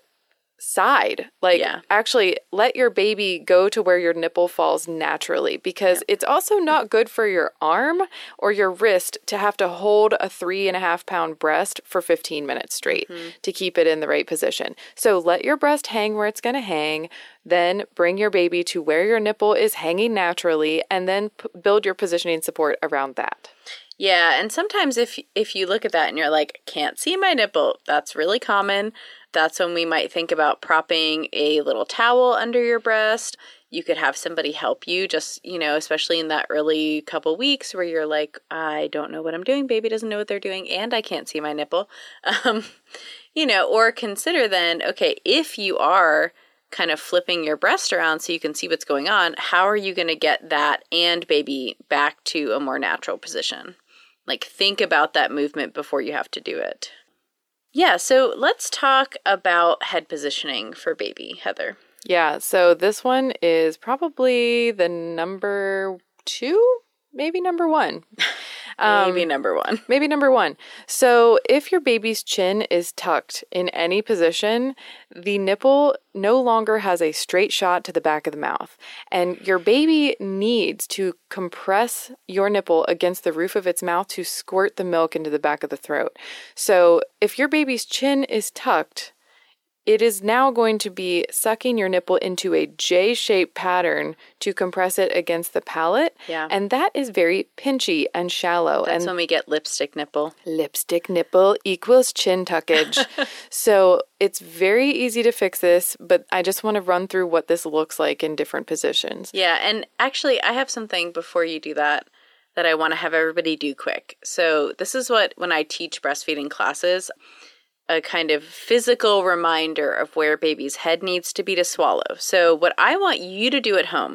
side. Like yeah. actually let your baby go to where your nipple falls naturally, because yeah. it's also not good for your arm or your wrist to have to hold a three and a half pound breast for fifteen minutes straight mm-hmm. to keep it in the right position. So let your breast hang where it's going to hang, then bring your baby to where your nipple is hanging naturally, and then p- build your positioning support around that. Yeah, and sometimes if if you look at that and you're like, can't see my nipple, that's really common. That's when we might think about propping a little towel under your breast. You could have somebody help you just, you know, especially in that early couple weeks where you're like, I don't know what I'm doing. Baby doesn't know what they're doing and I can't see my nipple. Um, you know, or consider then, okay, if you are kind of flipping your breast around so you can see what's going on, how are you going to get that and baby back to a more natural position? Like think about that movement before you have to do it. Yeah, so let's talk about head positioning for baby, Heather. Yeah, so this one is probably the number two, maybe number one. Um, maybe number one. Maybe number one. So if your baby's chin is tucked in any position, the nipple no longer has a straight shot to the back of the mouth. And your baby needs to compress your nipple against the roof of its mouth to squirt the milk into the back of the throat. So if your baby's chin is tucked, it is now going to be sucking your nipple into a J-shaped pattern to compress it against the palate. Yeah. And that is very pinchy and shallow. That's and when we get lipstick nipple. Lipstick nipple equals chin tuckage. So it's very easy to fix this, but I just want to run through what this looks like in different positions. Yeah, and actually I have something before you do that that I want to have everybody do quick. So this is what, when I teach breastfeeding classes, a kind of physical reminder of where baby's head needs to be to swallow. So what I want you to do at home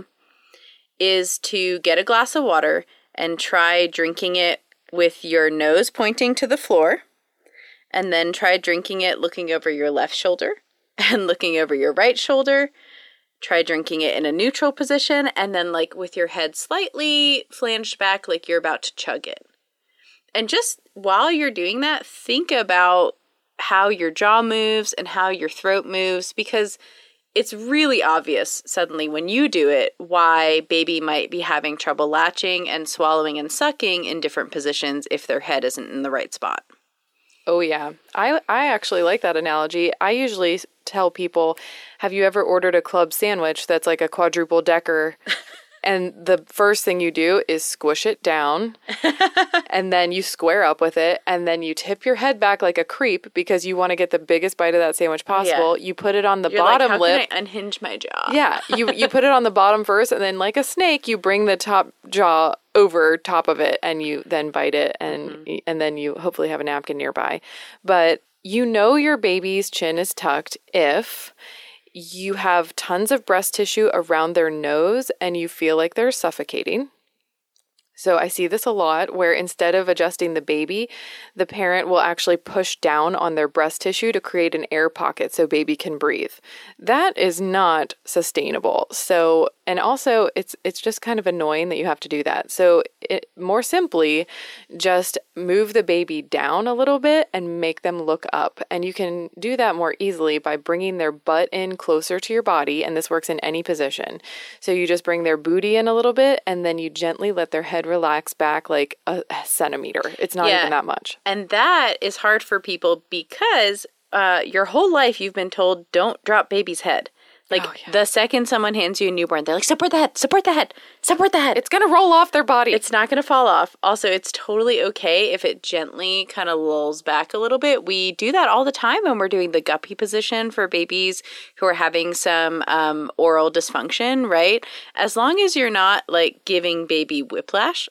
is to get a glass of water and try drinking it with your nose pointing to the floor, and then try drinking it looking over your left shoulder and looking over your right shoulder. Try drinking it in a neutral position, and then like with your head slightly flanged back like you're about to chug it. And just while you're doing that, think about how your jaw moves and how your throat moves, because it's really obvious suddenly when you do it why baby might be having trouble latching and swallowing and sucking in different positions if their head isn't in the right spot. Oh, yeah. I, I actually like that analogy. I usually tell people, have you ever ordered a club sandwich that's like a quadruple decker? And the first thing you do is squish it down, and then you square up with it, and then you tip your head back like a creep because you want to get the biggest bite of that sandwich possible. Yeah. You put it on the You're bottom like, how lip. can I unhinge my jaw? Yeah, you you put it on the bottom first, and then like a snake, you bring the top jaw over top of it, and you then bite it, and mm-hmm. and then you hopefully have a napkin nearby. But you know your baby's chin is tucked if you have tons of breast tissue around their nose and you feel like they're suffocating. So I see this a lot where instead of adjusting the baby, the parent will actually push down on their breast tissue to create an air pocket so baby can breathe. That is not sustainable. So, and also it's it's just kind of annoying that you have to do that. So it, more simply, just move the baby down a little bit and make them look up. And you can do that more easily by bringing their butt in closer to your body. And this works in any position. So you just bring their booty in a little bit, and then you gently let their head relax back like a centimeter. It's not yeah. even that much. And that is hard for people because uh, your whole life you've been told don't drop baby's head. Like oh, yeah. the second someone hands you a newborn, they're like, support the head, support the head, support the head. It's going to roll off their body. It's not going to fall off. Also, it's totally okay if it gently kind of lulls back a little bit. We do that all the time when we're doing the guppy position for babies who are having some um, oral dysfunction, right? As long as you're not like giving baby whiplash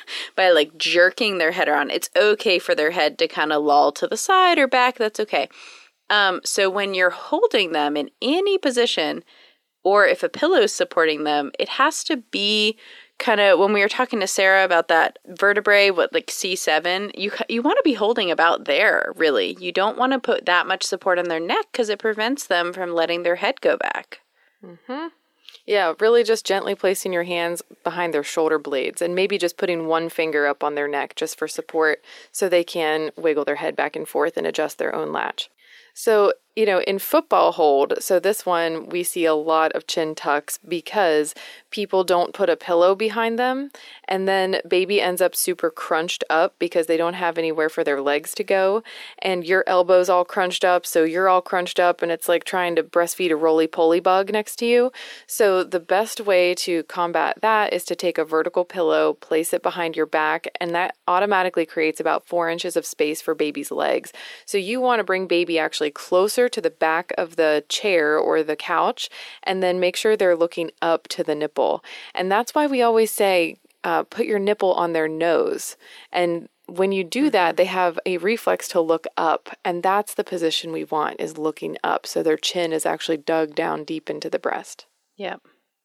by like jerking their head around, it's okay for their head to kind of loll to the side or back. That's okay. Um, so when you're holding them in any position, or if a pillow is supporting them, it has to be kind of, when we were talking to Sarah about that vertebrae, what like C seven, you you want to be holding about there, really. You don't want to put that much support on their neck because it prevents them from letting their head go back. Mm-hmm. Yeah, really just gently placing your hands behind their shoulder blades and maybe just putting one finger up on their neck just for support so they can wiggle their head back and forth and adjust their own latch. So, you know, in football hold, so this one, we see a lot of chin tucks because people don't put a pillow behind them, and then baby ends up super crunched up because they don't have anywhere for their legs to go, and your elbow's all crunched up, so you're all crunched up, and it's like trying to breastfeed a roly-poly bug next to you. So the best way to combat that is to take a vertical pillow, place it behind your back, and that automatically creates about four inches of space for baby's legs. So you want to bring baby actually closer to the back of the chair or the couch, and then make sure they're looking up to the nipple. And that's why we always say, uh, put your nipple on their nose. And when you do that, they have a reflex to look up, and that's the position we want, is looking up. So their chin is actually dug down deep into the breast. Yep.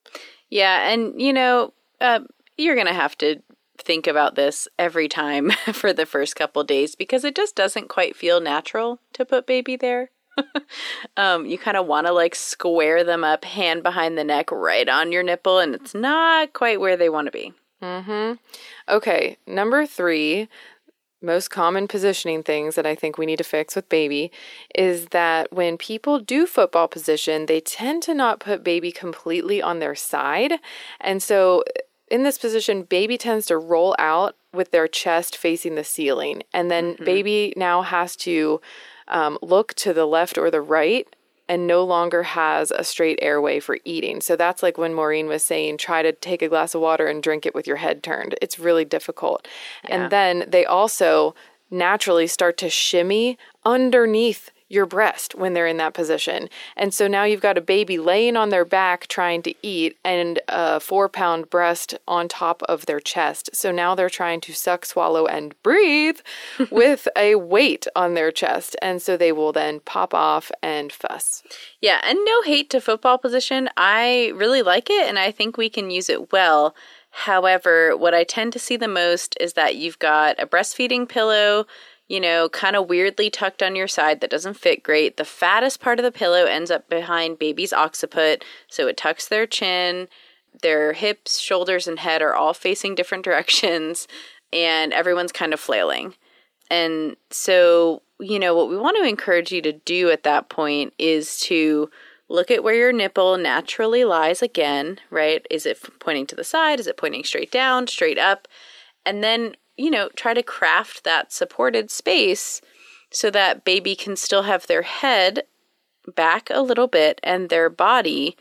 Yeah. And, you know, uh, you're going to have to think about this every time for the first couple days because it just doesn't quite feel natural to put baby there. um, you kind of want to like square them up, hand behind the neck, right on your nipple, and it's not quite where they want to be. Mm-hmm. Okay, number three, most common positioning things that I think we need to fix with baby is that when people do football position, they tend to not put baby completely on their side, and so in this position, baby tends to roll out with their chest facing the ceiling, and then mm-hmm. baby now has to Um, look to the left or the right and no longer has a straight airway for eating. So that's like when Maureen was saying, try to take a glass of water and drink it with your head turned. It's really difficult. Yeah. And then they also naturally start to shimmy underneath your breast when they're in that position. And so now you've got a baby laying on their back trying to eat and a four pound breast on top of their chest. So now they're trying to suck, swallow, and breathe with a weight on their chest. And so they will then pop off and fuss. Yeah, and no hate to football position. I really like it and I think we can use it well. However, what I tend to see the most is that you've got a breastfeeding pillow, you know, kind of weirdly tucked on your side that doesn't fit great. The fattest part of the pillow ends up behind baby's occiput, so it tucks their chin. Their hips, shoulders, and head are all facing different directions, and everyone's kind of flailing. And so, you know, what we want to encourage you to do at that point is to look at where your nipple naturally lies again, right? Is it pointing to the side? Is it pointing straight down, straight up? And then, you know, try to craft that supported space so that baby can still have their head back a little bit and their body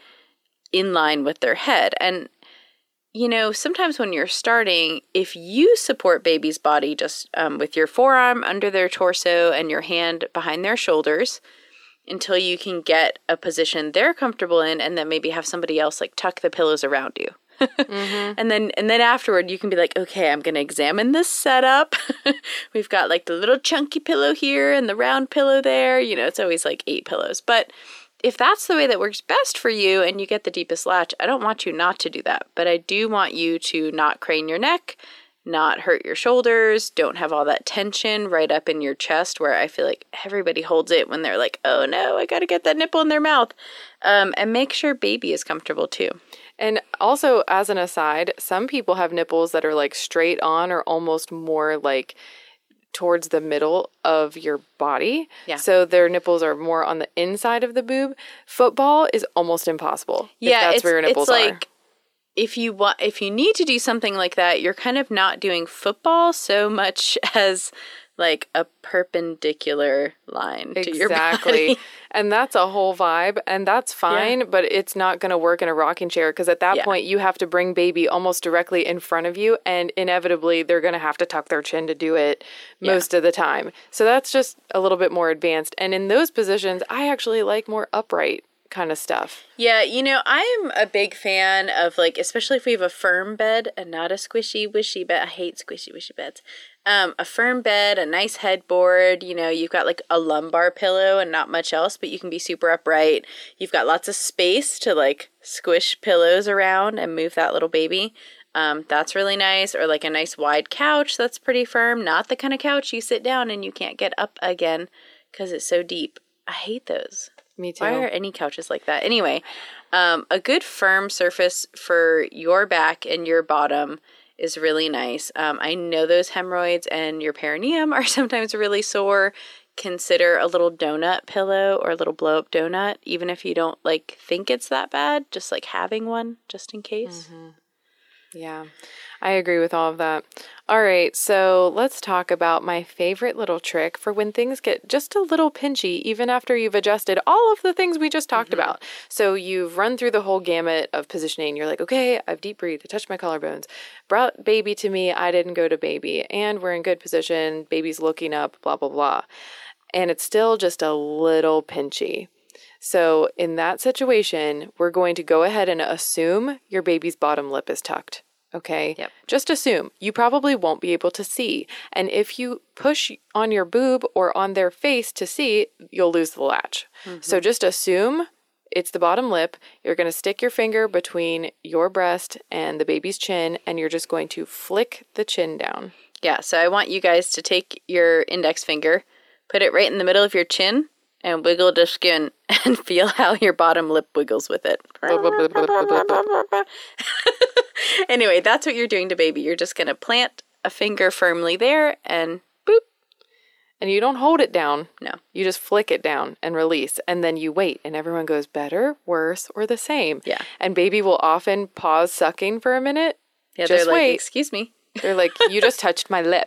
in line with their head. And, you know, sometimes when you're starting, if you support baby's body just um, with your forearm under their torso and your hand behind their shoulders until you can get a position they're comfortable in, and then maybe have somebody else like tuck the pillows around you. Mm-hmm. And then and then afterward, you can be like, okay, I'm going to examine this setup. We've got like the little chunky pillow here and the round pillow there. You know, it's always like eight pillows. But if that's the way that works best for you and you get the deepest latch, I don't want you not to do that. But I do want you to not crane your neck, not hurt your shoulders, don't have all that tension right up in your chest where I feel like everybody holds it when they're like, oh no, I got to get that nipple in their mouth. Um, and make sure baby is comfortable too. And also, as an aside, some people have nipples that are like straight on or almost more like towards the middle of your body. Yeah. So their nipples are more on the inside of the boob. Football is almost impossible. Yeah, if that's it's, where your nipples it's like, are. If you want, if you need to do something like that, you're kind of not doing football so much as like a perpendicular line exactly. to your body. And that's a whole vibe, and that's fine, yeah. but it's not going to work in a rocking chair because at that yeah. point you have to bring baby almost directly in front of you, and inevitably they're going to have to tuck their chin to do it most yeah. of the time. So that's just a little bit more advanced. And in those positions, I actually like more upright kind of stuff. Yeah, you know, I'm a big fan of like, especially if we have a firm bed and not a squishy wishy bed. I hate squishy wishy beds. Um, a firm bed, a nice headboard, you know, you've got like a lumbar pillow and not much else, but you can be super upright. You've got lots of space to like squish pillows around and move that little baby. Um, that's really nice. Or like a nice wide couch that's pretty firm, not the kind of couch you sit down and you can't get up again because it's so deep. I hate those. Me too. Why are any couches like that? Anyway, um, a good firm surface for your back and your bottom is really nice. Um, I know those hemorrhoids and your perineum are sometimes really sore. Consider a little donut pillow or a little blow up donut, even if you don't like think it's that bad, just like having one just in case. Mm-hmm. Yeah, I agree with all of that. All right, so let's talk about my favorite little trick for when things get just a little pinchy, even after you've adjusted all of the things we just talked mm-hmm. about. So you've run through the whole gamut of positioning. You're like, okay, I've deep breathed, I touched my collarbones, brought baby to me, I didn't go to baby, and we're in good position, baby's looking up, blah, blah, blah. And it's still just a little pinchy. So in that situation, we're going to go ahead and assume your baby's bottom lip is tucked. Okay? Yep. Just assume. You probably won't be able to see. And if you push on your boob or on their face to see, you'll lose the latch. Mm-hmm. So just assume it's the bottom lip. You're going to stick your finger between your breast and the baby's chin, and you're just going to flick the chin down. Yeah, so I want you guys to take your index finger, put it right in the middle of your chin, and wiggle the skin and feel how your bottom lip wiggles with it. Anyway, that's what you're doing to baby. You're just going to plant a finger firmly there and boop. And you don't hold it down. No. You just flick it down and release. And then you wait. And everyone goes better, worse, or the same. Yeah. And baby will often pause sucking for a minute. Yeah, just they're wait. like, excuse me. They're like, you just touched my lip.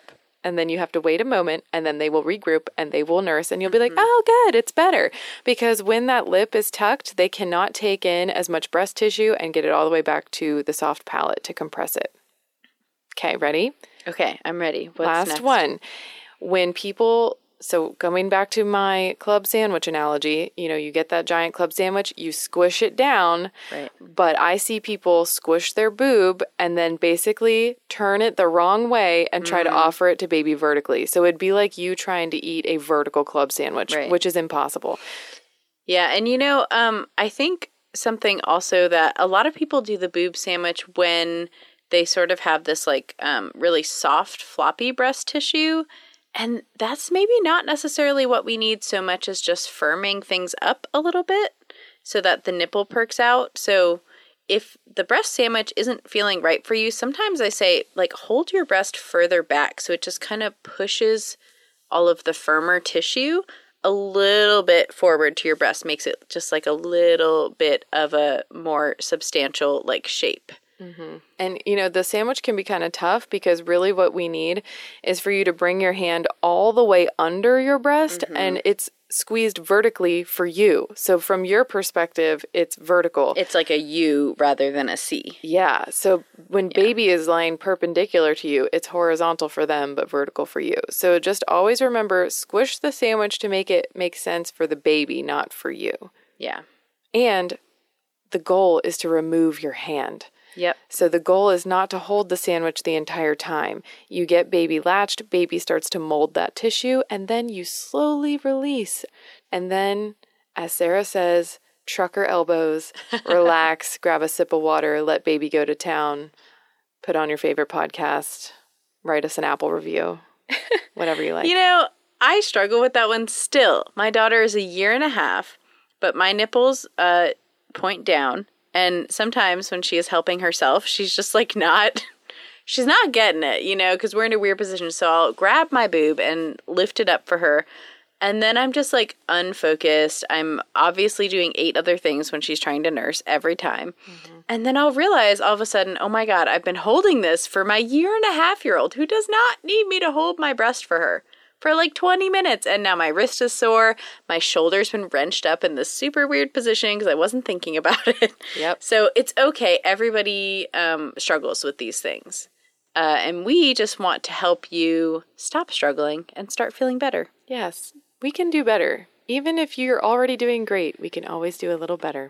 and then you have to wait a moment, and then they will regroup and they will nurse, and you'll be like, oh, good, it's better. Because when that lip is tucked, they cannot take in as much breast tissue and get it all the way back to the soft palate to compress it. Okay, ready? Okay, I'm ready. What's Last next? one. When people... So going back to my club sandwich analogy, you know, you get that giant club sandwich, you squish it down, right. But I see people squish their boob and then basically turn it the wrong way and try mm. to offer it to baby vertically. So it'd be like you trying to eat a vertical club sandwich, right. which is impossible. Yeah, and you know, um, I think something also that a lot of people do the boob sandwich when they sort of have this like um, really soft, floppy breast tissue. And that's maybe not necessarily what we need so much as just firming things up a little bit so that the nipple perks out. So if the breast sandwich isn't feeling right for you, sometimes I say, like, hold your breast further back so it just kind of pushes all of the firmer tissue a little bit forward to your breast, makes it just like a little bit of a more substantial, like, shape. Mm-hmm. And, you know, the sandwich can be kind of tough because really what we need is for you to bring your hand all the way under your breast mm-hmm. and it's squeezed vertically for you. So from your perspective, it's vertical. It's like a U rather than a C. Yeah. So when yeah. baby is lying perpendicular to you, it's horizontal for them, but vertical for you. So just always remember, squish the sandwich to make it make sense for the baby, not for you. Yeah. And the goal is to remove your hand. Yep. So the goal is not to hold the sandwich the entire time. You get baby latched, baby starts to mold that tissue, and then you slowly release. And then, as Sarah says, trucker elbows, relax, grab a sip of water, let baby go to town, put on your favorite podcast, write us an Apple review, whatever you like. You know, I struggle with that one still. My daughter is a year and a half, but my nipples uh, point down. And sometimes when she is helping herself, she's just like not, she's not getting it, you know, because we're in a weird position. So I'll grab my boob and lift it up for her. And then I'm just like unfocused. I'm obviously doing eight other things when she's trying to nurse every time. Mm-hmm. And then I'll realize all of a sudden, oh my God, I've been holding this for my year and a half year old who does not need me to hold my breast for her. For like twenty minutes, and now my wrist is sore. My shoulder's been wrenched up in this super weird position because I wasn't thinking about it. Yep. So it's okay. Everybody um, struggles with these things. Uh, and we just want to help you stop struggling and start feeling better. Yes, we can do better. Even if you're already doing great, we can always do a little better.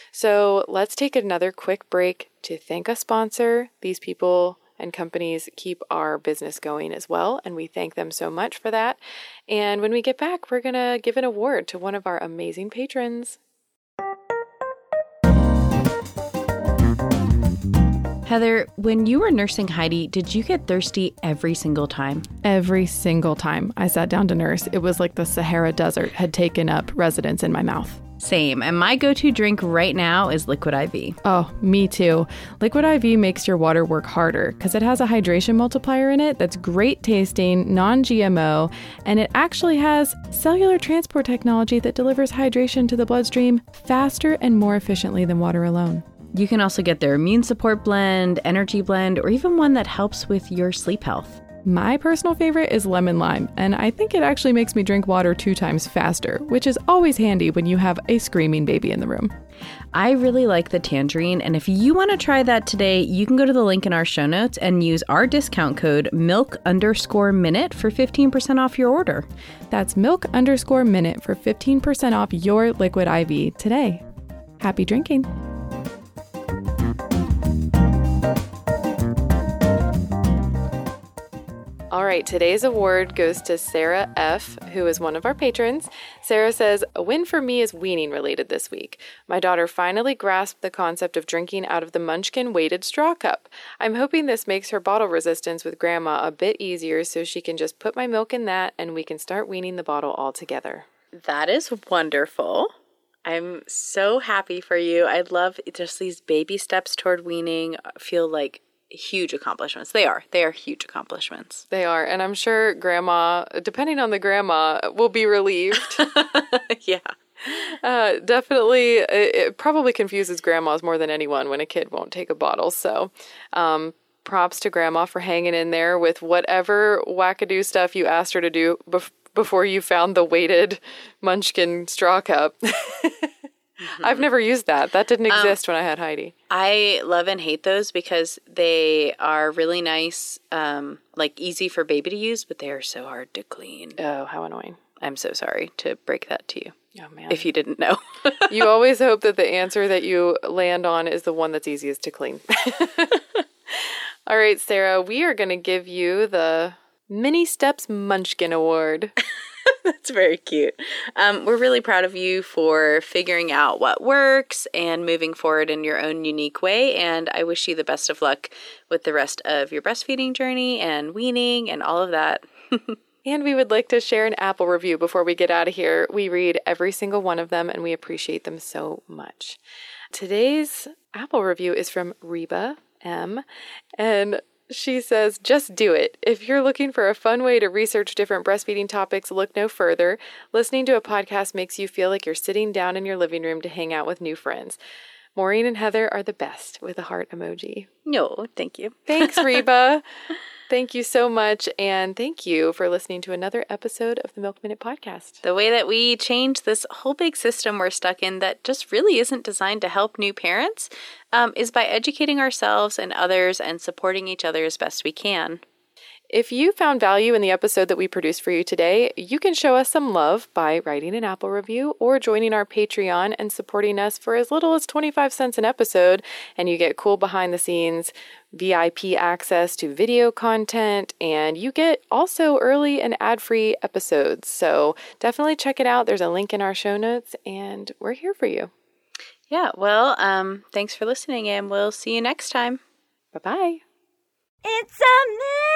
So let's take another quick break to thank a sponsor. These people and companies keep our business going as well, and we thank them so much for that. And when we get back, we're going to give an award to one of our amazing patrons. Heather, when you were nursing Heidi, did you get thirsty every single time? Every single time I sat down to nurse, it was like the Sahara Desert had taken up residence in my mouth. Same. And my go-to drink right now is Liquid I V. Oh, me too. Liquid I V makes your water work harder because it has a hydration multiplier in it that's great tasting, non-G M O, and it actually has cellular transport technology that delivers hydration to the bloodstream faster and more efficiently than water alone. You can also get their immune support blend, energy blend, or even one that helps with your sleep health. My personal favorite is lemon lime, and I think it actually makes me drink water two times faster, which is always handy when you have a screaming baby in the room. I really like the tangerine, and if you want to try that today, you can go to the link in our show notes and use our discount code milk underscore minute for fifteen percent off your order. That's milk underscore minute for fifteen percent off your Liquid I V today. Happy drinking. All right, today's award goes to Sarah F., who is one of our patrons. Sarah says, a win for me is weaning related this week. My daughter finally grasped the concept of drinking out of the Munchkin weighted straw cup. I'm hoping this makes her bottle resistance with grandma a bit easier so she can just put my milk in that and we can start weaning the bottle all together. That is wonderful. I'm so happy for you. I love just these baby steps toward weaning. feel like huge accomplishments. They are. They are huge accomplishments. They are. And I'm sure grandma, depending on the grandma, will be relieved. Yeah. Uh, definitely, it, it probably confuses grandmas more than anyone when a kid won't take a bottle. So um, props to Grandma for hanging in there with whatever wackadoo stuff you asked her to do bef- before you found the weighted Munchkin straw cup. Mm-hmm. I've never used that. That didn't exist um, when I had Heidi. I love and hate those because they are really nice, um, like easy for baby to use, but they are so hard to clean. Oh, how annoying. I'm so sorry to break that to you. Oh, man. If you didn't know. You always hope that the answer that you land on is the one that's easiest to clean. All right, Sarah, we are going to give you the Mini Steps Munchkin Award. That's very cute. Um, we're really proud of you for figuring out what works and moving forward in your own unique way. And I wish you the best of luck with the rest of your breastfeeding journey and weaning and all of that. And we would like to share an Apple review before we get out of here. We read every single one of them and we appreciate them so much. Today's Apple review is from Reba M. And she says, just do it. If you're looking for a fun way to research different breastfeeding topics, look no further. Listening to a podcast makes you feel like you're sitting down in your living room to hang out with new friends. Maureen and Heather are the best, with a heart emoji. No, thank you. Thanks, Reba. Thank you so much, and thank you for listening to another episode of the Milk Minute Podcast. The way that we change this whole big system we're stuck in that just really isn't designed to help new parents um, is by educating ourselves and others and supporting each other as best we can. If you found value in the episode that we produced for you today, you can show us some love by writing an Apple review or joining our Patreon and supporting us for as little as twenty-five cents an episode, and you get cool behind-the-scenes V I P access to video content, and you get also early and ad-free episodes. So definitely check it out. There's a link in our show notes, and we're here for you. Yeah, well, um, thanks for listening, and we'll see you next time. Bye-bye. It's a